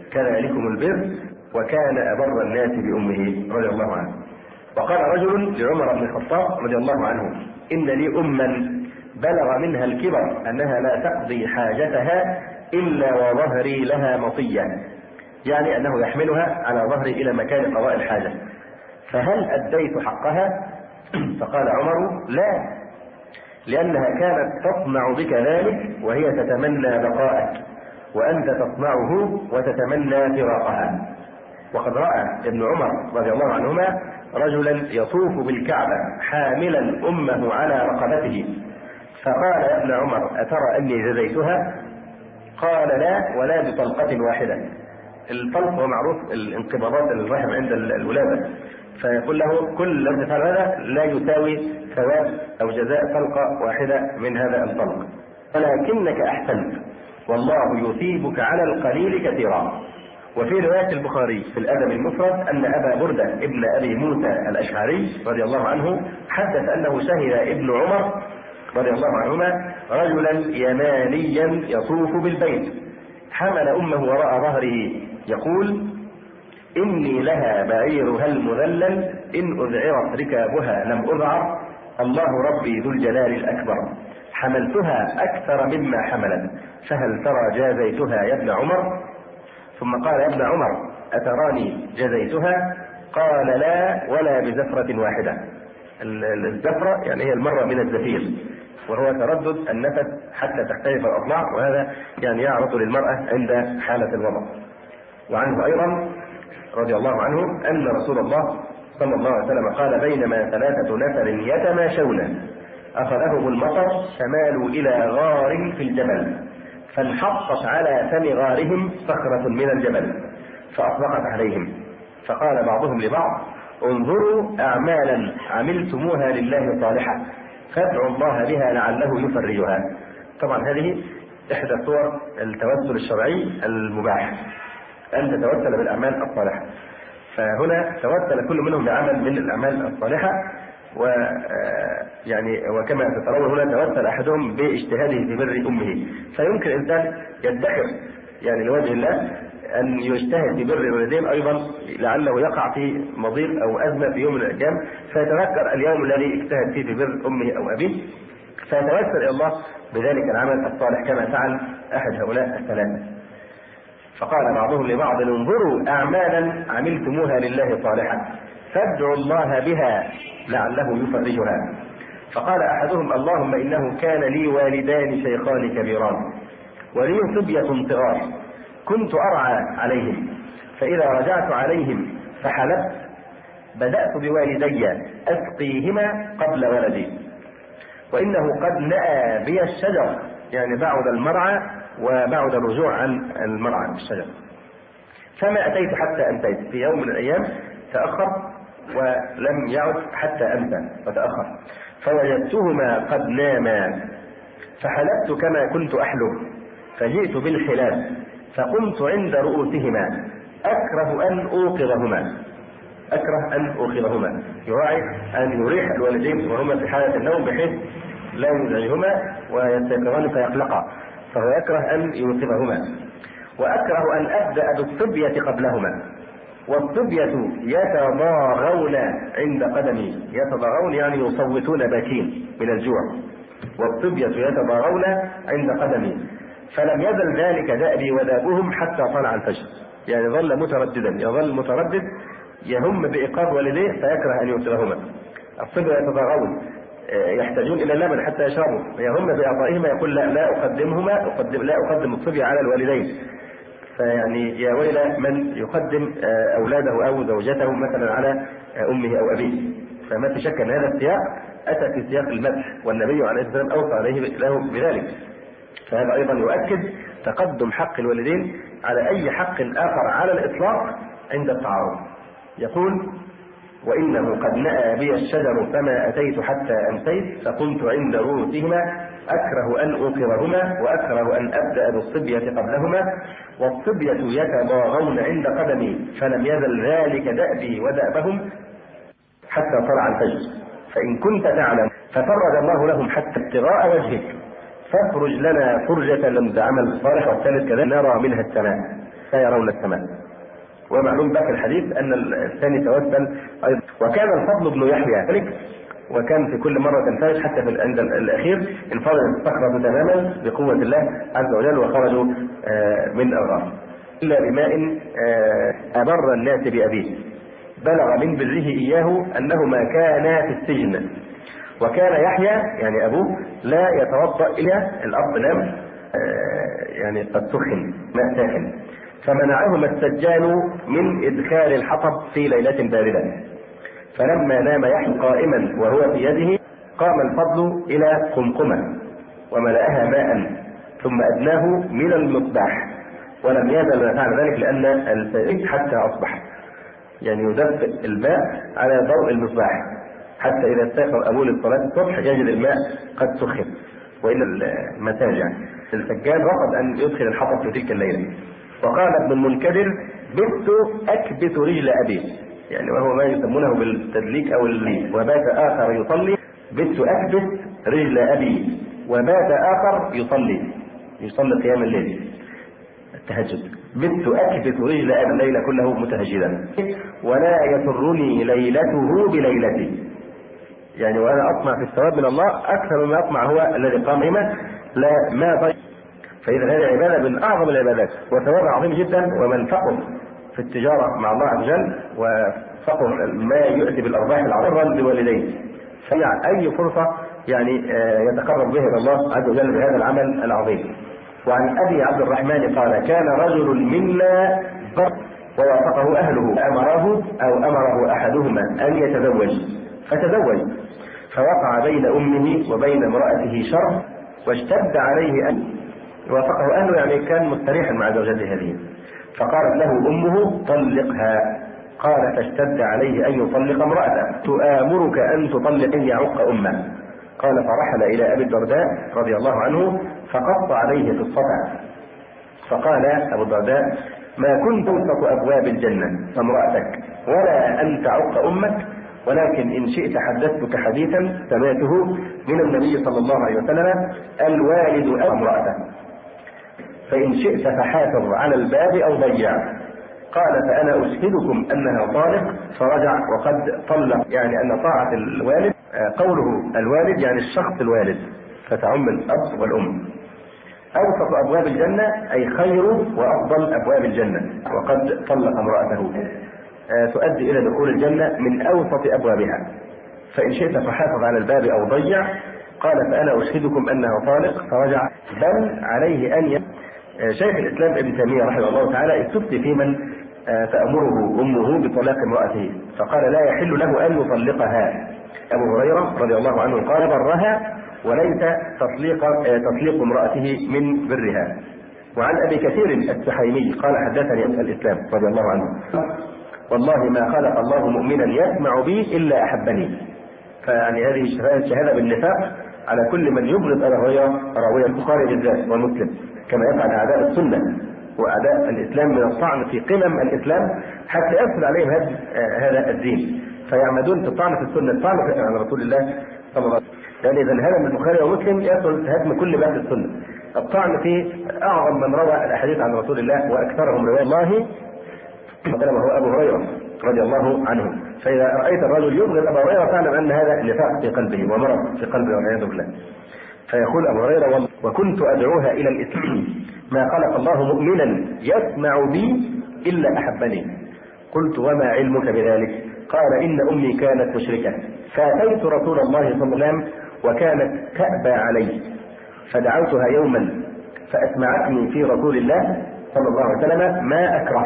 كذلكم البر وكان أبر الناس بأمه رضي الله عنه. وقال رجل لعمر بن الخطاب رضي الله عنه: إن لي أما بلغ منها الكبر أنها لا تقضي حاجتها إلا وظهري لها مطية، يعني أنه يحملها على ظهري إلى مكان قضاء الحاجة، فهل أديت حقها؟ فقال عمر: لا، لأنها كانت تصنع بك ذلك وهي تتمنى بقاءك، وأنت تصنعه وتتمنى فراقها. وقد رأى ابن عمر رضي الله عنهما رجلا يطوف بالكعبة حاملا أمه على رقبته، فقال: يا ابن عمر أترى أني جزيتها؟ قال: لا، ولا بطلقة واحدة. الطلق هو معروف الانقباضات الرحم عند الولادة، فيقول له: كل الذي فعل هذا لا يساوي ثواب أو جزاء طلقة واحدة من هذا الطلق، ولكنك أحسنت والله يثيبك على القليل كثيرا. وفي رواية البخاري في الأدب المفرد أن أبا بردة ابن أبي موسى الأشعري رضي الله عنه حدث أنه شهد ابن عمر رضي الله عنهما رجلا يمانيا يطوف بالبيت حمل أمه وراء ظهره يقول: إني لها بعيرها المذلل إن أذعرت ركابها لم أذعر، الله ربي ذو الجلال الأكبر، حملتها أكثر مما حملت، فهل ترى جازيتها يا ابن عمر؟ ثم قال: يا ابن عمر أتراني جزيتها؟ قال: لا، ولا بزفرة واحدة. الزفرة يعني هي المرة من الزفير، وهو تردد النفس حتى تختلف الأضلاع، وهذا يعني يعرض للمرأة عند حالة الوضع. وعنه أيضا رضي الله عنه أن رسول الله صلى الله عليه وسلم قال: بينما ثلاثة نفر يتماشون أخذهم المطر فمالوا إلى غار في الجبل، فانحطت على فم غارهم صخرة من الجبل فأطبقت عليهم، فقال بعضهم لبعض: انظروا أعمالا عملتموها لله صالحة فادعوا الله بها لعله يفرجها. طبعا هذه إحدى صور التوسل الشرعي المباح، أن تتوسل بالأعمال الصالحة. فهنا توسل كل منهم بعمل من الأعمال الصالحة، ويعني وكما تترون هنا توسل أحدهم باجتهاده في بر أمه. فيمكن الإنسان يدخر يعني لوجه الله أن يجتهد في بر الوالدين أيضا، لعله يقع في مضيق أو أزمة في يوم من الأيام، فيتذكر اليوم الذي اجتهد فيه في بر أمه أو أبيه، فيتوسل إلى الله بذلك العمل الصالح كما فعل أحد هؤلاء الثلاثة. فقال بعضهم لبعض: انظروا أعمالا عملتموها لله صالحة فادعوا الله بها لعله يفرجها. فقال أحدهم: اللهم إنه كان لي والدان شيخان كبيران ولي صبية صغار كنت أرعى عليهم، فإذا رجعت عليهم فحلبت بدأت بوالدي أسقيهما قبل ولدي، وإنه قد نأى بي الشجر، يعني بعد المرعى وبعد الرجوع عن المرعى الشجر، فما أتيت حتى أمسيت. في يوم من الأيام تأخر ولم يعد حتى أمسى وتأخر، فوجدتهما قد ناما فحلبت كما كنت أحلب، فجئت بالحلاب فقمت عند رؤوسهما أكره أن أوقظهما أكره أن أوقظهما يراعي أن يريح الوالدين وهما في حالة النوم بحيث لا يزعجهما ويستيقظان فيقلقا، فهو يكره أن يوقظهما. وأكره أن أبدأ بالصبية قبلهما، والصبية يتضاغون عند قدمي، يتضاغون يعني يصوتون باكين من الجوع، والصبية يتضاغون عند قدمي، فلم يزل ذلك دأبي ودابهم حتى طلع الفجر، يعني ظل مترددا، يظل متردد يهم بإيقاظ والديه فيكره أن يوقظهما. الصبية يتضاغون يحتاجون إلى اللبن حتى يشربوا، يهم بإعطائهما يقول لا لا أقدمهما أقدم لا أقدم الصبية على الوالدين، فيعني يا ويل من يقدم أولاده أو زوجته مثلا على أمه أو أبيه. فما في شك أن هذا السياق أتى في سياق المدح، والنبي عليه الصلاة والسلام أوصى عليه له بذلك، فهذا أيضا يؤكد تقدم حق الوالدين على أي حق آخر على الإطلاق عند التعارض. يقول: وإنه قد نأى بي الشجر فما أتيت حتى أمسيت، فكنت عند رؤوسهما أكره أن أوقظهما وأكره أن أبدأ بالصبية قبلهما، والصبية يتضاغون عند قدمي، فلم يزل ذلك دأبي ودأبهم حتى طلع الفجر، فإن كنت تعلم ففرج الله لهم حتى ابتغاء وجهك، فافرج لنا فرجة لم تعمل صالح، والثالث كذلك نرى منها السماء. لا يرون السماء. ومعلوم بقى الحديث أن الثاني توسل أيضا. وكان الفضل بن يحيى ذلك، وكان في كل مرة تنفرج حتى في عند الأخير انفرجت الصخرة تماما بقوة الله عز وجل وخرجوا من الغار إلا بماء أبر الناس بأبيه بلغ من بره إياه أنهما كانا في السجن، وكان يحيى يعني أبوه لا يتوضأ إلى الأرض نام يعني قد سخن ماء ساخن، فمنعهما السجان من إدخال الحطب في ليلة باردة. فلما نام يحيى قائما وهو في يده قام الفضل إلى قمقمة وملأها ماء ثم أدناه من المصباح، ولم يزل فعل ذلك لأن الفائد حتى أصبح، يعني يدفئ الماء على ضوء المصباح حتى إذا استيقظ أبوه للصلاة الصبح يجد الماء قد سخن. وإلى المساجع السجاد رفض أن يدخل الحطب في تلك الليلة. وقال ابن المنكدر: بت أكبت رجل أبي، يعني وهو ما يسمونه بالتدليك أو الليل. وبات آخر يصلي: بت أكبت رجل أبي، وبات آخر يصلي يصلي قيام الليل التهجد. بت أكبت رجل أبي الليل كله متهجدا، ولا يسرني ليلته بليلتي، يعني وأنا أطمع في الثواب من الله أكثر مما أطمع هو الذي قام بهما لا ما ضيع. فإذا هذه عبادة من أعظم العبادات وثواب عظيم جدا. ومن فقه في التجارة مع الله عز وجل وفقه ما يؤتي بالأرباح العظيمة بوالديه فيع أي فرصة يعني يتقرب به إلى الله عز وجل بهذا العمل العظيم. وعن أبي عبد الرحمن قال: كان رجل منا بر ووافقه أهله أمره أو أمره أحدهما أن يتزوج فتزوج، فوقع بين أمه وبين امرأته شر واشتد عليه أن وافقه أهله، يعني كان مستريحا مع زوجته هذه. فقالت له أمه: طلقها. قال: فاشتد عليه أن يطلق امرأته. تؤامرك أن تطلق أن يعق أمه. قال: فرحل إلى أبي الدرداء رضي الله عنه فقص عليه في الصفع. فقال أبو الدرداء: ما كنت أوسط أبواب الجنة امرأتك ولا أن تعق أمك، ولكن إن شئت حدثتك حديثا سمعته من النبي صلى الله عليه وسلم: الوالد أو امرأته، فإن شئت فحافظ على الباب أو ضيع. قال: فأنا أشهدكم أنها طالق. فرجع وقد طلق، يعني أن طاعة الوالد قوله الوالد يعني الشخص الوالد فتعم الأب والأم. أوسط أبواب الجنة أي خير وأفضل أبواب الجنة، وقد طلق امرأته تؤدي إلى دخول الجنة من أوسط أبوابها. فإن شئت فحافظ على الباب أو ضيع. قال: فأنا أشهدكم أنه طالق. فرجع بل عليه أن ي... شيخ الإسلام ابن تيمية رحمه الله تعالى استفتي في من تأمره أمه بطلاق امرأته، فقال: لا يحل له أن يطلقها. أبو هريرة رضي الله عنه قال: برها وليس تطليق تطليق امرأته من برها. وعن أبي كثير السحيمي قال: حدثني الإسلام رضي الله عنه: والله ما خلق الله مؤمنا يسمع بي إلا أحبني. فيعني هذه الشهادة بالنفاق على كل من يبغض أبا هريرة راوي البخاري بالذات ومسلم، كما يفعل أعداء السنة وأعداء الإسلام من الطعن في قمم الإسلام حتى يفسد عليهم هذا هذا الدين، فيعمدون في الطعن في السنة، الطعن عن رسول الله صلى الله عليه وسلم. يعني إذا هذا من البخاري ومسلم يصل هدم كل باب السنة. الطعن في أعظم من روى الأحاديث عن رسول الله وأكثرهم رواية الله مثلا هو أبو هريرة رضي الله عنه. فإذا رأيت الرجل يبغض أبا هريرة فاعلم أن هذا نفاق في قلبه ومرض في قلبه والعياذ بالله. فيقول أبو هريرة: وكنت أدعوها إلى الإسلام، ما خلق الله مؤمنا يسمع بي إلا أحبني. قلت: وما علمك بذلك؟ قال: إن أمي كانت مشركة، فأتيت رسول الله صلى الله عليه وسلم وكانت تأبى علي، فدعوتها يوما فأسمعتني في رسول الله صلى الله عليه وسلم ما أكره،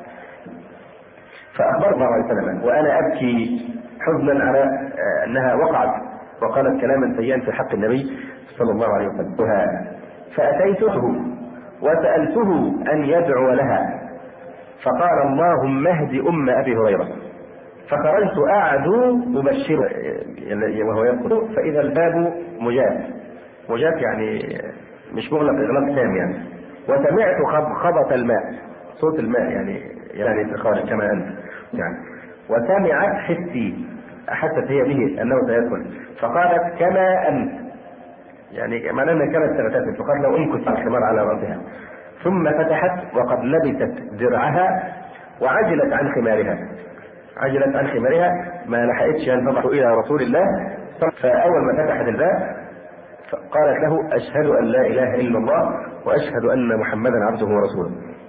فأخبرت الله عليه وسلم وأنا أبكي حزنا على أنها وقعت وقالت كلاما سيئا في حق النبي صلى الله عليه وسلم. فأتيته وسألته أن يدعو لها، فقال: اللهم اهد أم أبي هريرة. فخرجت أعدو أبشره وهو يقول، فإذا الباب مجاف مجاف يعني مش مغلق إغلاق تام يعني. وسمعت خبط الماء، صوت الماء يعني يعني في الخارج كما أنت يعني. وسمعت حسي، أحست هي به أنه سيدخل، فقالت: كما أنت، يعني معناه أنها كانت تغتسل، فقالت: لو أمكث الحمار على رأسها. ثم فتحت وقد لبست درعها وعجلت عن خمارها، عجلت عن خمارها ما لحقتش أن تضع إلى رسول الله. فأول ما فتحت الباب قالت له أشهد أن لا إله إلا الله وأشهد أن محمدا عبده ورسوله.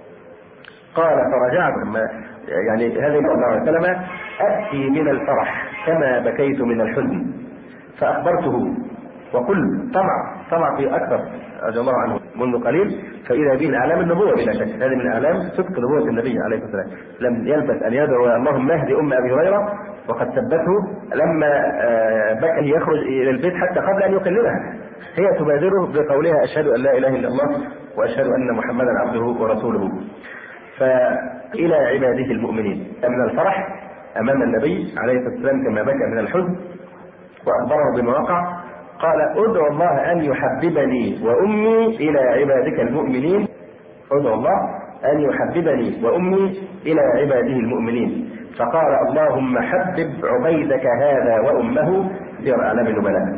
قال فرجعت يعني هذه صلى الله عليه وسلم أبكي من الفرح كما بكيت من الحزن، فأخبرته وقل طمع طمع في أكثر رضي الله عنه منذ قليل، فإذا به من أعلام النبوة بلا شك، هذه من أعلام صدق نبوة النبي عليه الصلاة والسلام. لم يلبث أن يدعو اللهم اهد أم أبي هريرة وقد ثبته لما بكى يخرج إلى البيت حتى قبل أن يكلمها، هي تبادره بقولها أشهد أن لا إله إلا الله وأشهد أن محمدا عبده ورسوله. فإلى عباده المؤمنين من الفرح أمام النبي عليه الصلاة والسلام كما بكى من الحزن وأخبره بما وقع. قال ادعو الله أن يحببني وأمي إلى عبادك المؤمنين، ادعو الله أن يحببني وأمي إلى عباده المؤمنين. فقال اللهم حبب عبيدك هذا وأمه سير أعلام النبلاء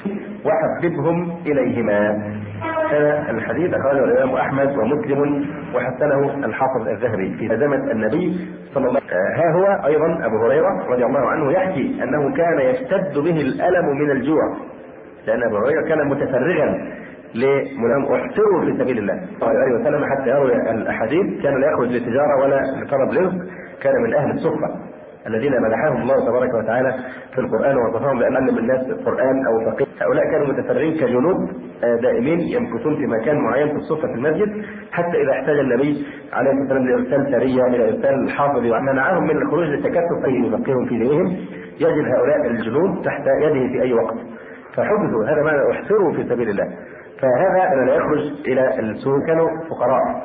وحببهم إليهما. هذا الحديث أخرجه الإمام أحمد ومسلم وحسنه الحافظ الذهبي في ترجمة النبي صلى الله عليه وسلم. ها هو أيضا أبو هريرة رضي الله عنه يحكي أنه كان يشتد به الألم من الجوع، لأن أبو هريرة كان متفرغا لمنام احتروا في سبيل الله صلى الله عليه وسلم حتى يروي الأحاديث. كان لا يخرج للتجارة ولا لطلب رزق، كان من أهل الصفة الذين مدحهم الله تبارك وتعالى في القرآن ووصفهم بأن علم الناس القرآن أو فقيه. هؤلاء كانوا متفرغين كجنود دائمين يمكثون في مكان معين في الصفة في المسجد، حتى إذا احتاج النبي عليه الصلاة والسلام لإرسال سرية إلى إرسال الحافظ ومنعهم من الخروج للتكتف أي يفقههم في دينهم، يجد هؤلاء الجنود تحت يده في أي وقت. فحفظوا هذا معنى احتروا في سبيل الله. فهذا أنا لا يخرج إلى السوق، كانوا فقراء.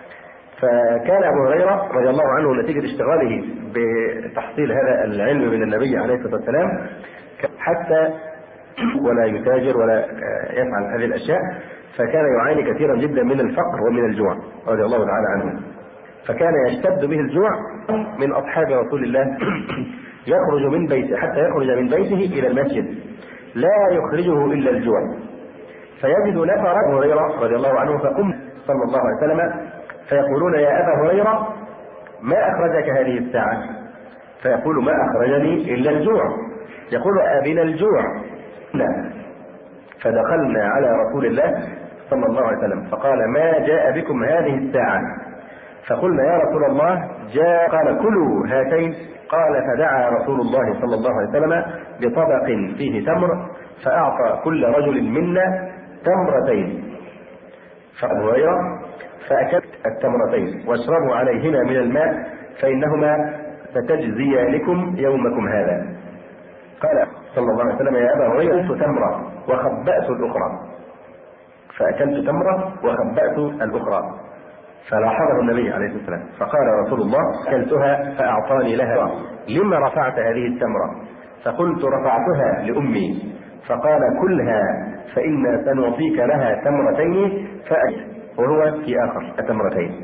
فكان أبو هريرة رضي الله عنه نتيجة اشتغاله بتحصيل هذا العلم من النبي عليه الصلاة والسلام حتى ولا يتاجر ولا يفعل هذه الأشياء، فكان يعاني كثيرا جدا من الفقر ومن الجوع رضي الله تعالى عنه. فكان يشتد به الجوع من أصحاب رسول الله يخرج من بيته حتى يخرج من بيته إلى المسجد لا يخرجه إلا الجوع، فيجد نفر أبو هريرة رضي الله عنه فقم صلى الله عليه وسلم فيقولون يا أبا هريرة ما أخرجك هذه الساعة؟ فيقول ما أخرجني إلا الجوع. يقول أبنا الجوع؟ لا. فدخلنا على رسول الله صلى الله عليه وسلم فقال ما جاء بكم هذه الساعة؟ فقلنا يا رسول الله جاء. قال كلوا هاتين. قال فدعا رسول الله صلى الله عليه وسلم بطبق فيه تمر فأعطى كل رجل منا تمرتين. فأبو هريرة فأكلت التمرتين واشربوا عليهما من الماء فإنهما ستجزيانكم يومكم هذا. قال صلى الله عليه وسلم يا أبا هريرة أكلت تمرة وخبأت الأخرى، فأكلت تمرة وخبأت الأخرى. فلاحظه النبي عليه الصلاة والسلام فقال رسول الله أكلتها فأعطاني لها. لما رفعت هذه التمرة؟ فقلت رفعتها لأمي. فقال كلها فإنا سنعطيك لها تمرتين فأكل، وهو في آخر التمرتين.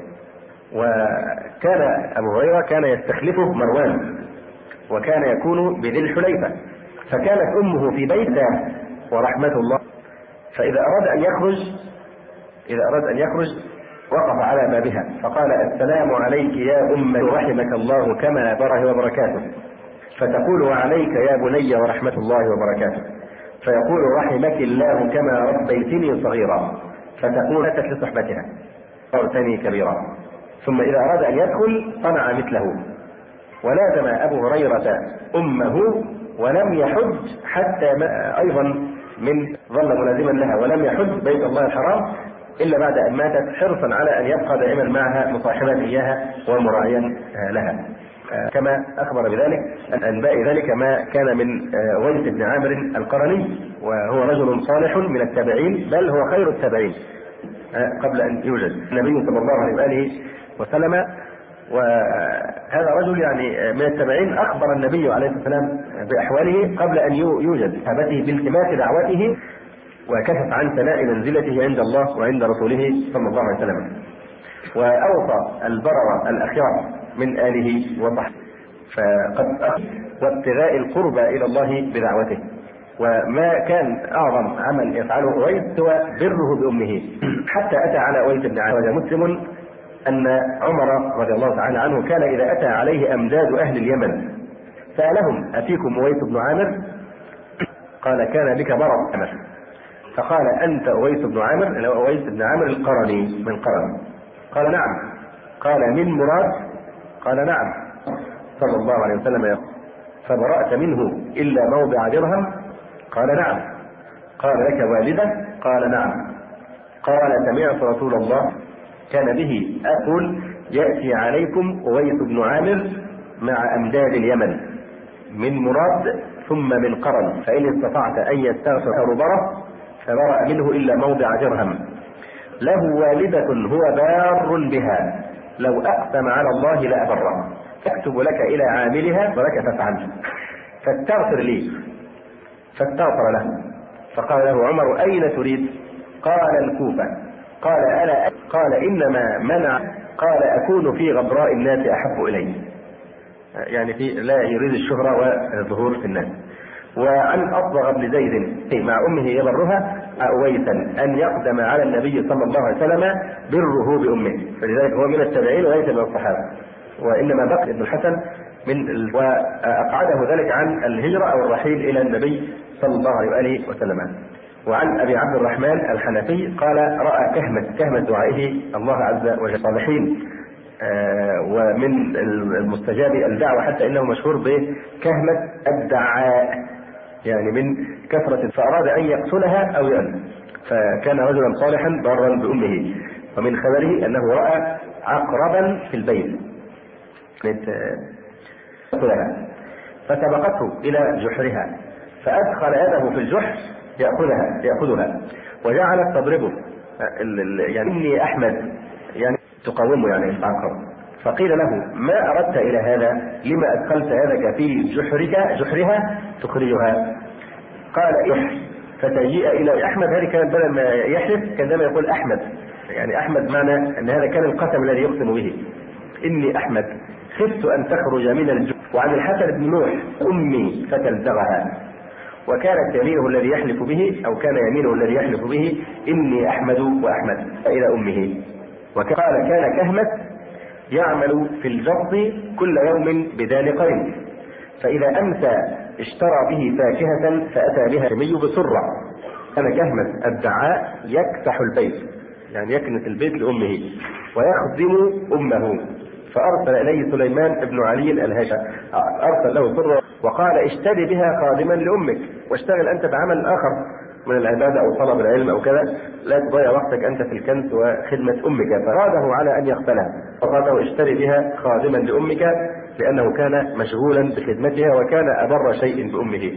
وكان أبو هريرة كان يستخلفه مروان وكان يكون بذي الحليفة، فكانت أمه في بيته ورحمة الله. فإذا أراد أن يخرج إذا أراد أن يخرج وقف على بابها فقال السلام عليك يا أم رحمك الله كما بره وبركاته، فتقول وعليك يا بني ورحمة الله وبركاته، فيقول رحمك الله كما ربيتني صغيرا، فتقول أتت لصحبتها صرتني كبيرا. ثم إذا أراد أن يدخل صنع مثله. ولازم أبو هريرة أمه ولم يحج حتى أيضا من ظل ملازما لها ولم يحج بيت الله الحرام إلا بعد أن ماتت حرصا على أن يبقى دائما معها مصاحبا إياها ومراعيا لها، كما أخبر بذلك أنباء ذلك ما كان من ويس بن عامر القرني، وهو رجل صالح من التابعين بل هو خير التابعين قبل أن يوجد النبي صلى الله عليه وآله وسلم. وهذا رجل يعني من التابعين أخبر النبي عليه الصلاة والسلام بأحواله قبل أن يوجد، ثبته بالتماس دعوته وكشف عن ثناء منزلته عند الله وعند رسوله صلى الله عليه وسلم. وأوصى البررة الأخيار من آله وصحبه فقد أخذ وابتغاء القربى إلى الله بدعوته، وما كان أعظم عمل يفعله أويس هو بره بأمه، حتى أتى على أويس بن عامر مسلم أن عمر رضي الله تعالى عنه كان إذا أتى عليه أمداد أهل اليمن سألهم أفيكم أويس بن عامر؟ قال كان بك برر عامر. فقال أنت أويس بن عامر؟ لو أويس بن عامر القرني من قرن. قال نعم. قال من مراد؟ قال نعم. صلى الله عليه وسلم يقول فبرأت منه إلا موضع درهم؟ قال نعم. قال لك والدة؟ قال نعم. قال سمعت رسول الله كان به أقول يأتي عليكم أويس بن عامر مع أمداد اليمن من مراد ثم من قرن، فإن استطعت أن يستغفر بره فبرأ منه إلا موضع درهم. له والدة هو بار بها لو أقسم على الله لأبره، تكتب لك إلى عاملها ولك تفعل، فاستغفر لي. فاستغفر له. فقال له عمر أين تريد؟ قال الكوفة. قال ألا؟ قال إنما منع. قال أكون في غبراء الناس أحب إليه، يعني في لا يريد الشهرة والظهور في الناس. وعن أصبغ بن زيد مع أمه يبرها أويسا أن يقدم على النبي صلى الله عليه وسلم بره بأمه، فلذلك هو من التابعين وليس من الصحابة، وإنما بقي ابن الحسن من وأقعده ذلك عن الهجرة أو الرحيل إلى النبي صلى الله عليه وآله وسلم. وعن أبي عبد الرحمن الحنفي قال رأى كهمة كهمة دعائه الله عز وجل الصالحين، آه ومن المستجاب الدعوة حتى إنه مشهور بكهمة الدعاء، يعني من كثرة، فأراد أن يقتلها أو يأل، فكان رجلا صالحا برا بأمه. ومن خبره أنه رأى عقربا في البيت فسبقته إلى جحرها فأدخل يده في الجحر يأخذها يأخذها وجعلت تضربه، يعني إني أحمد، يعني تقاومه يعني العقرب. فقيل له ما أردت إلى هذا؟ لما أدخلت يدك في جحرك جحرها تخرجها؟ قال إحف فتجيء إلى أحمد. هذه كانت بدل ما يحلف كان دائما يقول أحمد، يعني أحمد معنى أن هذا كان القسم الذي يقسم به، إني أحمد خفت أن تخرج من الجحر. وعن الحسن بن نوح أمي فتلدغها، وكانت يمينه الذي يحلف به أو كان يمينه الذي يحلف به إني أحمد وأحمد إلى أمه. وقال كان كهمة يعمل في الجرد كل يوم بدانقين، فإذا أمسى اشترى به فاكهة فأتى بها شمي بسرة. كان كهمة الدعاء يكتح البيت، يعني يكنس البيت لأمه ويخدم أمه. فأرسل إليه سليمان بن علي الهاشمي، أرسل له سرة وقال اشتري بها خادما لأمك واشتغل أنت بعمل آخر من العبادة أو طلب العلم أو كذا، لا تضيع وقتك أنت في الكنس وخدمة أمك. فراده على أن يقتلها، فقال اشتري بها خادما لأمك، لأنه كان مشغولا بخدمتها وكان أبر شيء بأمه.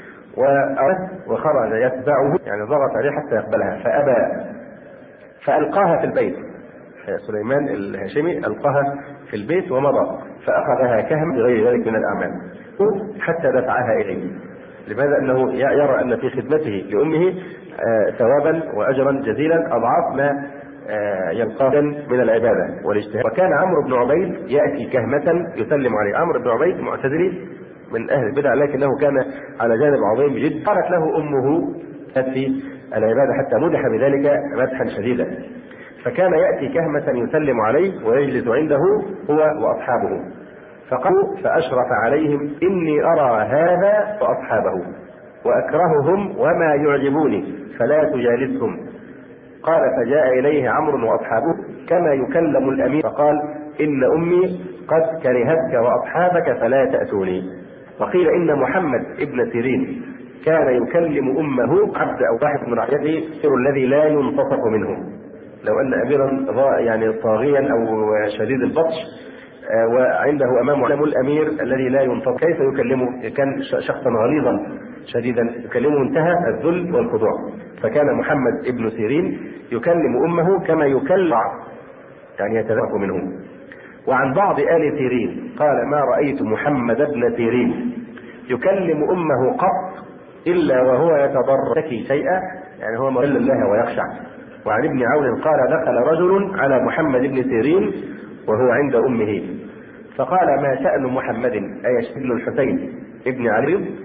وخرج يتبعه، يعني ضغط عليه حتى يقبلها فأبى، فألقاها في البيت. سليمان الهاشمي ألقاها في البيت ومضى، فأخذها كهم بغير ذلك من الأعمال حتى دفعها إليه. لماذا؟ أنه يرى أن في خدمته لأمه ثوابا وأجرا جزيلا أضعاف ما يلقاه من العبادة والاجتهاد. وكان عمرو بن عبيد يأتي كهمة يسلم عليه. عمرو بن عبيد معتزلي من أهل البدع، لكنه كان على جانب عظيم جدا. قالت له أمه في العبادة حتى مدح بذلك مدحا شديدا. فكان يأتي كهمة يسلم عليه ويجلس عنده هو وأصحابه، فقالوا فأشرف عليهم إني أرى هذا وأصحابه وأكرههم وما يعجبوني فلا تجالسهم. قال فجاء إليه عمرو وأصحابه كما يكلم الأمير، فقال إن أمي قد كرهتك وأصحابك فلا تأتوني. وقيل إن محمد ابن سيرين كان يكلم أمه عبد أو واحد من رعيته سر الذي لا ينتصف منه. لو أن أميرا يعني طاغيا أو شديد البطش وعنده أمامه علم الأمير الذي لا ينتصف، كيف يكلمه؟ كان شخصا غليظا شديدا يكلمه انتهى الذل والخضوع. فكان محمد ابن سيرين يكلم أمه كما يكلم، يعني يتذكر منه. وعن بعض آل سيرين قال ما رأيت محمد بن سيرين يكلم أمه قط إلا وهو يتضرر شيئا، يعني هو مغل الله ويخشع. وعن ابن عون قال دخل رجل على محمد بن سيرين وهو عند أمه فقال ما شأن محمد أيشتغل الحسين ابن علي؟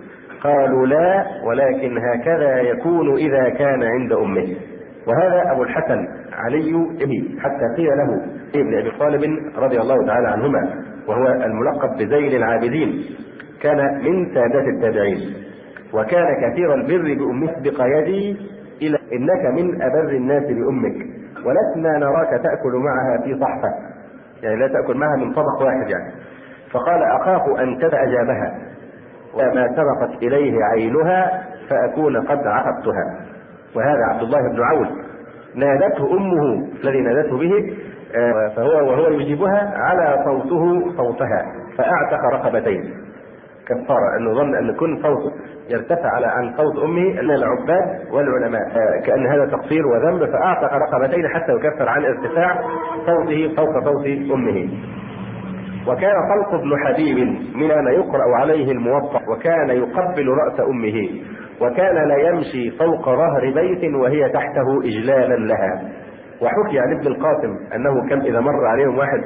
قالوا لا، ولكن هكذا يكون إذا كان عند أمه. وهذا أبو الحسن علي ابن، حتى قيل له ابن أبي طالب رضي الله تعالى عنهما، وهو الملقب بزين العابدين، كان من سادات التابعين، وكان كثير البر بأمه. سبق يدي إلى إنك من أبر الناس بأمك، ولسنا نراك تأكل معها في صحفة، يعني لا تأكل معها من طبق واحد يعني. فقال أخاف أن تأجابها وما سبقت إليه عينها فأكون قد عقبتها. وهذا عبد الله بن عون، نادته أمه الذي نادته به، فهو وهو يجيبها على صوته صوتها فأعتق رقبتين كفارة، أنه ظن أن كل صوته يرتفع على عن صوت أمه أن العباد والعلماء كأن هذا تقصير وذنب، فأعتق رقبتين حتى يكفر عن ارتفاع صوته فوق صوت أمه. وكان طلق بن حبيب من يقرأ عليه الموطأ، وكان يقبل رأس أمه، وكان لا يمشي فوق ظهر بيت وهي تحته إجلالا لها. وحكي عن ابن القاسم أنه كم إذا مر عليهم واحد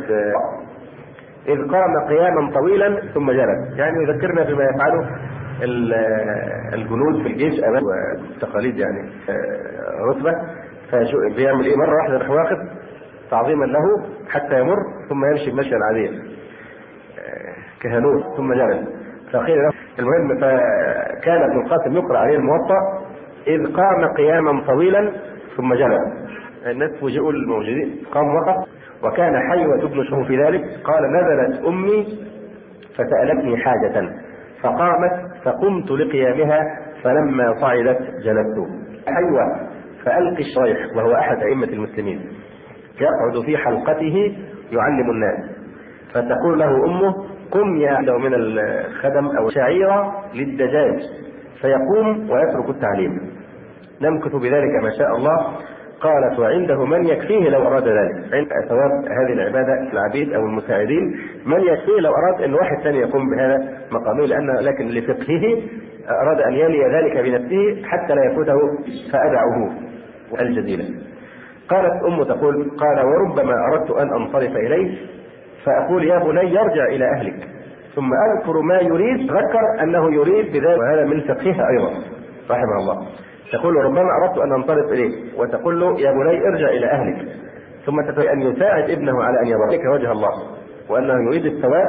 إذ قام قياما طويلا ثم جلس، يعني يذكرنا بما يفعله الجنود في الجيش أمام والتقاليد، يعني رتبة، فبيعمل إيه مرة واحدة راح واقف تعظيما له حتى يمر ثم يمشي بمشي العادية كهنوت ثم جلس. فقيل له المهم، فكان ابن القاسم يقرأ عليه الموطأ إذ قام قياما طويلا ثم جلس. الناس فوجئوا الموجودين، قام وقف، وكان حيوة بن شهو في ذلك. قال نزلت أمي فسألتني حاجة فقامت فقمت لقيامها، فلما صعدت جلست. حيوة فألقي الشريح، وهو أحد أئمة المسلمين، يقعد في حلقته يعلم الناس، فتقول له أمه قم يا عنده من الخدم أو شعيرة للدجاج، فيقوم ويترك التعليم. نمكث بذلك ما شاء الله. قالت وعنده من يكفيه لو أراد ذلك، عند ثواب هذه العبادة العبيد أو المساعدين من يكفيه لو أراد أن واحد ثاني يقوم بهذا مقامه، لأن لكن لفقهه أراد أن يلي ذلك بنفسه حتى لا يفوته فأدعه الجزيلة. قالت أم تقول قال وربما أردت أن أنصرف إليه فأقول يا بني يرجع إلى أهلك، ثم أذكر ما يريد، ذكر أنه يريد بذلك، وهذا من فقهها أيضا رحمه الله. تقول ربما أردت أن أنصرف إليه، وتقول له يا بني ارجع إلى أهلك، ثم تقول أن يساعد ابنه على أن يبارك وجه الله، وأنه يريد الثواب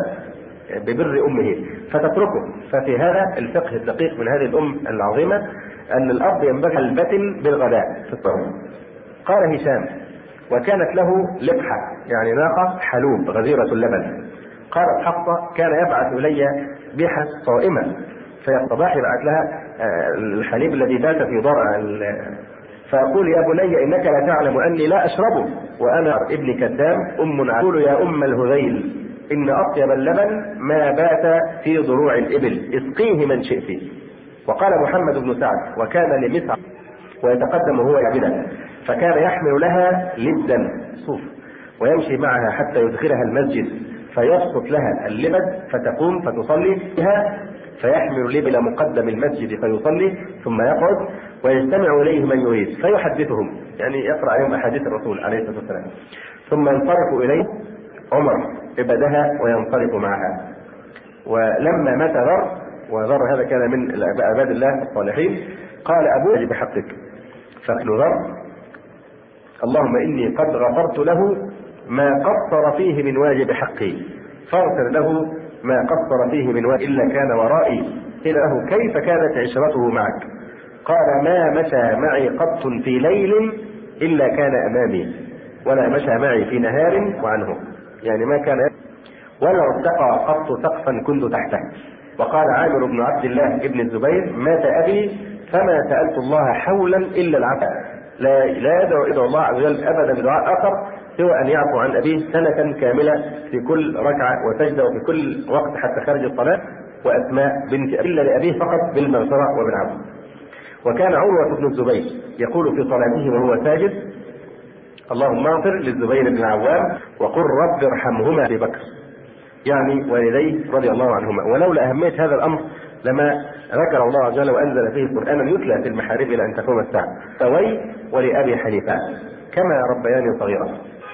ببر أمه فتتركه. ففي هذا الفقه الدقيق من هذه الأم العظيمة أن الأب ينبغي البتن بالغداء في الصوم. قال هشام وكانت له لقحة، يعني ناقة حلوب غزيرة اللبن. قالت حفصة كان يبعث إلي بها صائمة، في الصباح يبعث لها الحليب الذي بات في ضرع، فأقول يا بني إنك لا تعلم أني لا أشربه وأنا ابن كدام أم. أقول يا أم الهذيل إن أطيب اللبن ما بات في ضروع الإبل، اسقيه من شئت. وقال محمد بن سعد وكان لمسعى ويتقدم هو يعبدها، فكان يحمل لها لبدا صوف ويمشي معها حتى يدخلها المسجد فيسقط لها اللبد، فتقوم فتصلي بها، فيحمل لب إلى مقدم المسجد فيصلي ثم يقعد ويجتمع إليه من يريد فيحدثهم، يعني يقرأ عليهم أحاديث الرسول عليه الصلاة والسلام، ثم ينصرف إليه عمر ابدها وينصرف معها. ولما مات ذر، وذر هذا كان من عباد الله الصالحين، قال أبوه بحقك، فقال ذر اللهم إني قد غفرت له ما قصر فيه من واجب حقي، فاغفر له ما قصر فيه من واجب إلا كان ورائي. قيل له كيف كانت عشرته معك؟ قال ما مشى معي قط في ليل إلا كان أمامي، ولا مشى معي في نهار وعنه، يعني ما كان، ولا ارتقى قط سقفا كنت تحته. وقال عامر بن عبد الله ابن الزبير مات أبي فما سألت الله حولا إلا العفو، لا لا يدعو إلى الله عز وجل أبدا بدعاء آخر سوى أن يعفو عن أبيه سنة كاملة في كل ركعة وسجدة وفي كل وقت حتى خارج الصلاة، وأسماء بنت إلا لأبيه فقط بالمغفرة وبالعفو. وكان عروة بن الزبير يقول في صلاته وهو ساجد اللهم اغفر للزبير بن العوام وقل رب ارحمهما أبي بكر، يعني والديه رضي الله عنهما. ولولا أهمية هذا الأمر لما ذكر الله عز وجل وأنزل فيه قرآنا يتلى في المحاريب إلى أن تقوم الساعة. فوي ولأبي حنيفة كما ربياني صغيرا.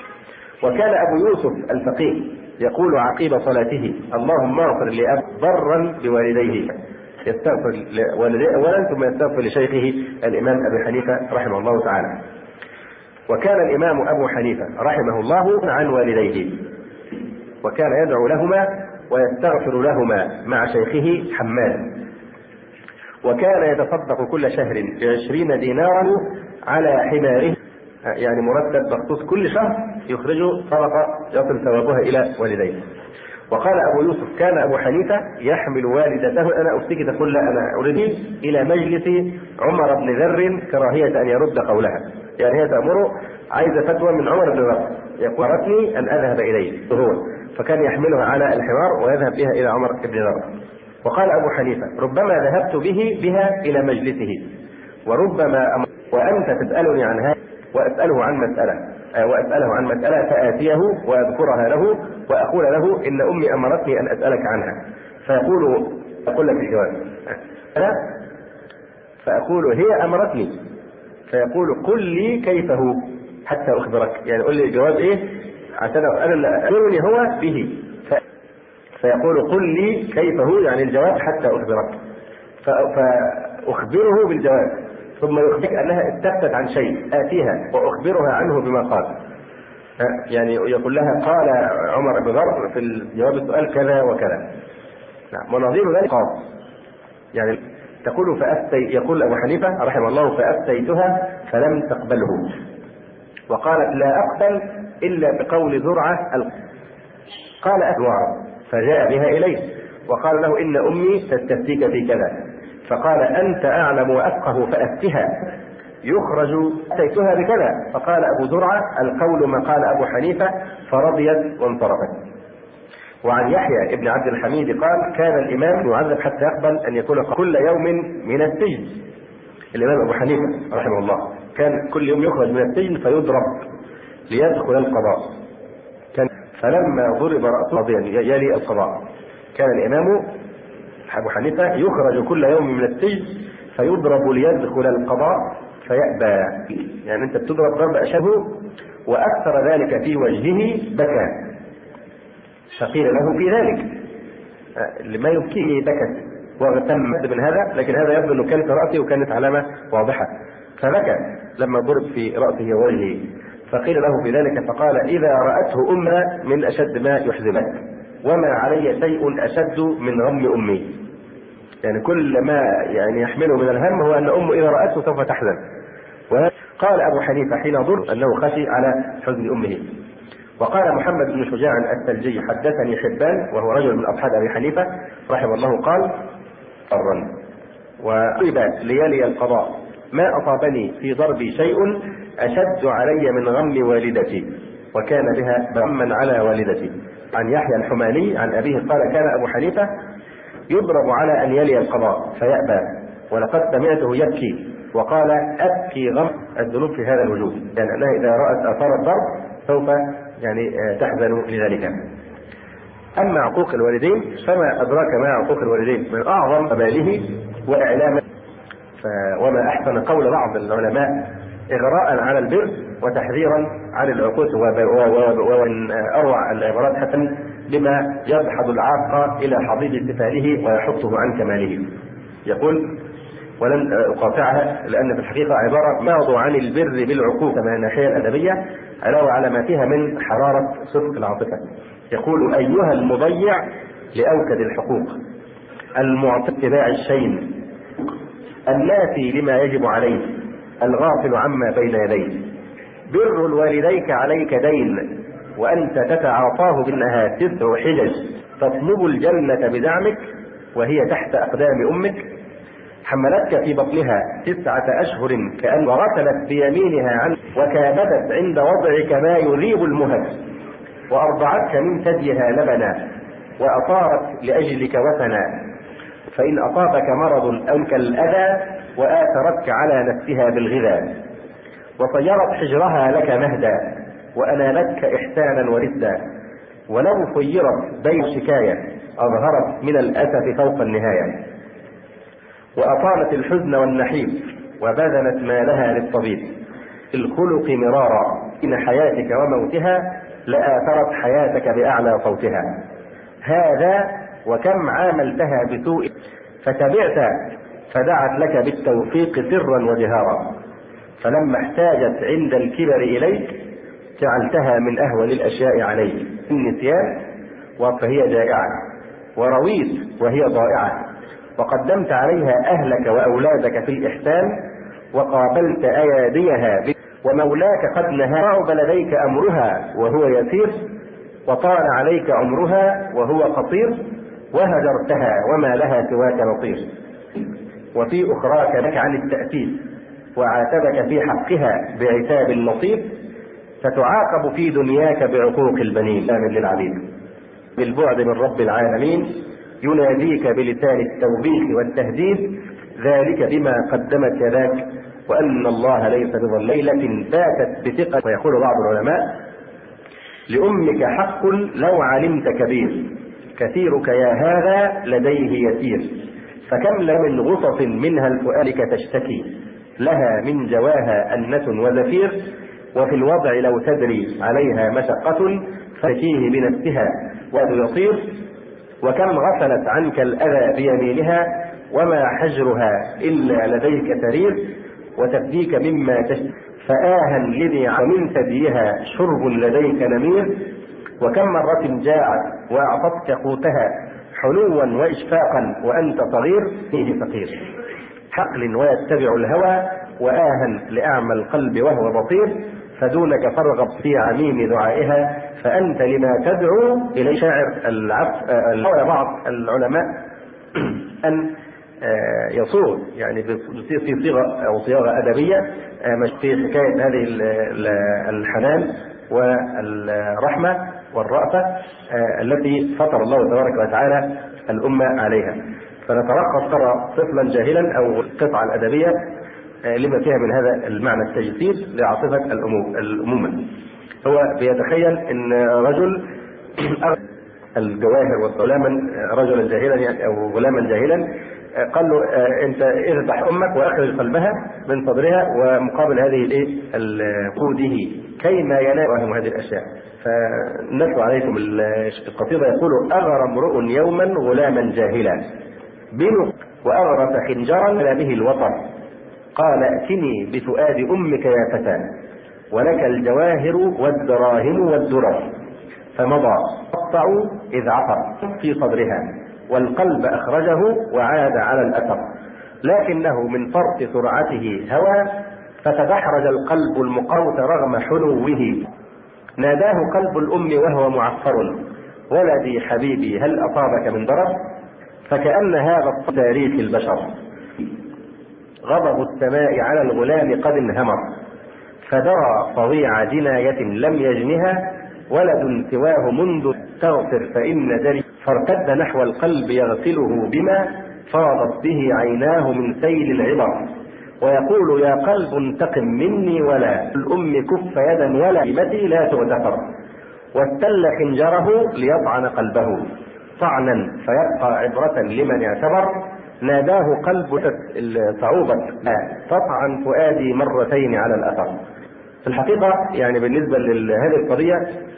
وكان أبو يوسف الفقيه يقول عقيب صلاته اللهم اغفر لأبي ضرا بوالديه، يستغفر لوالديه أولا ثم يستغفر لشيخه الإمام أبي حنيفة رحمه الله تعالى. وكان الإمام أبو حنيفة رحمه الله عن والديه، وكان يدعو لهما ويستغفر لهما مع شيخه حماد، وكان يتصدق كل شهر بعشرين دينارا على حماره، يعني مرتب مخصوص كل شهر يخرجه صدقة يصل ثوابها إلى والديه. وقال أبو يوسف كان أبو حنيفة يحمل والدته، أنا أفتكي تقول لا أنا أريد إلى مجلس عمر بن ذر كراهية أن يرد قولها، يعني هي تأمره عايزة فتوى من عمر بن ذر يقول أردني أن أذهب إليه هو، فكان يحملها على الحمار ويذهب بها إلى عمر بن ذر. وقال أبو حنيفة ربما ذهبت به بها إلى مجلسه، وربما أمر وأنت تسألني عن هذا وأسأله عن مسألة وأسأله عن مسألة فآتيه وأذكرها له وأقول له إن أمي أمرتني أن أسألك عنها، فيقول أقول لك الجواب أنا فأقول هي أمرتني، فيقول قل لي كيف هو حتى أخبرك، يعني قل لي الجواب إيه عشان أنا أخبرني هو به، فيقول قل لي كيف هو يعني الجواب حتى أخبرك، فأخبره بالجواب ثم يخبرك أنها استفتت عن شيء آتيها وأخبرها عنه بما قال، يعني يقول لها قال عمر بن ذر في الجواب السؤال كذا وكذا. نعم. ونظير ذلك قاص، يعني تقول فأفتي، يقول أبو حنيفة رحمه الله فأفتيتها فلم تقبله، وقالت لا أقبل إلا بقول زرعة قال أسوار، فجاء بها إليه وقال له إن أمي تستفتيك في كذا، فقال أنت أعلم وأفقه فأفتها، يخرج أتيتها بكذا، فقال أبو زرعة القول ما قال أبو حنيفة، فرضيت وانصرفت. وعن يحيى ابن عبد الحميد قال كان الإمام يعذب حتى يقبل أن يكون كل يوم من السجن. الإمام أبو حنيفة رحمه الله كان كل يوم يخرج من السجن فيضرب ليدخل القضاء، كان فلما ضرب رأسه رضيا يلي القضاء، كان الإمام أبو حنيفة يخرج كل يوم من السجن فيضرب ليدخل القضاء فيأبى، يعني أنت بتضرب ضرب أشبه وأكثر ذلك في وجهه بكى، فقيل له في ذلك لما يبكيه بكت واغتم من هذا، لكن هذا يبدو أنه كان في رأسه وكانت علامة واضحة، فبكى لما ضرب في رأسه ووجهه، فقيل له في ذلك فقال إذا رأته أمة من أشد ما يحزنك، وما علي شيء أشد من غم أمي، يعني كل ما يعني يحمله من الهم هو أن أمه إذا رأته سوف تحزن. وقال أبو حنيفة حين ضر أنه خشي على حزن أمه. وقال محمد بن شجاع الثلجي حدثني حبان وهو رجل من أصحاب أبي حنيفة رحمه الله قال أرا وطيب ليالي القضاء ما أصابني في ضربي شيء أشد علي من غم والدتي، وكان بها غما على والدتي. عن يحيى الحماني عن أبيه قال كان أبو حنيفة يضرب على أن يلي القضاء فيأبى، ولقد سمعته يبكي وقال أبكي غم الذنوب في هذا الوجود، يعني أنها إذا رأت آثار الضرب سوف يعني تحزن لذلك. أما عقوق الوالدين فما أدراك ما عقوق الوالدين من أعظم أباله وإعلامه، وما أحسن قول بعض العلماء إغراء على البر وتحذيرا عن العقوق، ومن أروع العبارات حتى بما يدحض العاق إلى حضيض استفاله ويحطه عن كماله. يقول ولن أقاطعها لأن في الحقيقة عبارة معضوا عن البر بالعقوق من الناحية الأدبية علاوة على ما فيها من حرارة صدق العاطفة. يقول أيها المضيع لأوكد الحقوق المعطي اتباع الشين النافي لما يجب عليه الغافل عما بين يديه، بر الوالديك عليك دين وأنت تتعاطاه بالنهار تسع حجج، تطلب الجنة بدعمك وهي تحت أقدام أمك، حملتك في بطنها تسعة أشهر كأن وغسلت بيمينها عنك وكابدت عند وضعك ما يذيب المهج، وأرضعتك من ثديها لبنا وأطارت لأجلك وثنا، فإن أصابك مرض أو كالأذى وآثرتك على نفسها بالغذاء، وطيرت حجرها لك مهدا وأنالتك إحسانا وردا، ولو خيرت بين شكاية أظهرت من الأسف فوق النهاية، وأطالت الحزن والنحيب وبذلت مالها للطبيب، الخلق مرارا إن حياتك وموتها لآثرت حياتك بأعلى صوتها، هذا وكم عاملتها بسوء فتبعت فدعت لك بالتوفيق سرا وجهارا، فلما احتاجت عند الكبر إليك جعلتها من أهون الأشياء عليك، النسيان فهي جائعة، ورويت وهي ضائعة، وقدمت عليها أهلك وأولادك في الإحسان، وقابلت أياديها، ومولاك قد نهى، صعب لديك أمرها وهو يسير، وطال عليك عمرها وهو قصير، وهجرتها وما لها سواك نصير. وفي أخراك لك عن التأسيس، وعاتبك في حقها بعتاب لطيف، فتعاقب في دنياك بعقوق البنين. آمن للعبيد بالبعد من رب العالمين، يناديك بلسان التوبيخ والتهديد، ذلك بما قدمت يداك، وأن الله ليس بظلام. ليلة باتت بثقة. ويقول بعض العلماء: لأمك حق لو علمت كبير، كثيرك يا هذا لديه يسير، فكم من غصص منها الفؤاد تشتكي، لها من جواها أنة وزفير، وفي الوضع لو تدري عليها مشقة فتكيه بنفسها وأد يطير، وكم غفلت عنك الأذى بيمينها، وما حجرها إلا لديك سرير، وتفديك مما تشتكي، فآها لذي ومن ثديها شرب لديك نمير، وكم مرة جاعت وأعطتك قوتها حلوا وإشفاقا وأنت صغير فيه فقير، حقل ويتبع الهوى، وآها لأعمى القلب وهو بصير، فدونك فارغب في عميم دعائها، فأنت لما تدعو إلى شاعر العفو. بعض العلماء أن يصور يعني في صيغة أو صياغة أدبية مش في حكاية هذه الحنان والرحمة والرأفة التي فطر الله تبارك وتعالى الأمة عليها. فنترقب ترى طفلا جاهلا أو القطعة الأدبية لما فيها من هذا المعنى التجسيد لعاطفة الأمومة. هو بيتخيل أن رجل الجواهر والغلاما رجلا جاهلا يعني أو غلاما جاهلا، قال له انت اذبح امك واخرج قلبها من صدرها، ومقابل هذه الايه قوده كيما ينال هذه الاشياء. فنتلو عليكم القصيده. يقول: اغرى امرؤ يوما غلاما جاهلا بنو، واغرس خنجرا به الوطن، قال: ائتني بفؤاد امك يا فتى، ولك الجواهر والدراهم والدرر، فمضى قطعوا اذ عثر في صدرها، والقلب أخرجه وعاد على الأثر، لكنه من فرط سرعته هوى، فتدحرج القلب المقوت رغم حلوه، ناداه قلب الأم وهو معفر: ولدي حبيبي هل أصابك من ضرر؟ فكأن هذا تاريخ البشر، غضب السماء على الغلام قد انهمر، فدرى طويع جناية لم يجنها، ولد سواه منذ تغفر فإن دري، فارتد نحو القلب يغسله بما فاضت به عيناه من سيل العبر، ويقول: يا قلب انتقم مني، ولا الأم كف يدا، ولا متي لا تغتفر، واستل خنجره ليطعن قلبه طعنا فيبقى عبرة لمن اعتبر، ناداه قلب صعوبة تطعن فؤادي مرتين على الأثر. في الحقيقة يعني بالنسبة لهذه القضية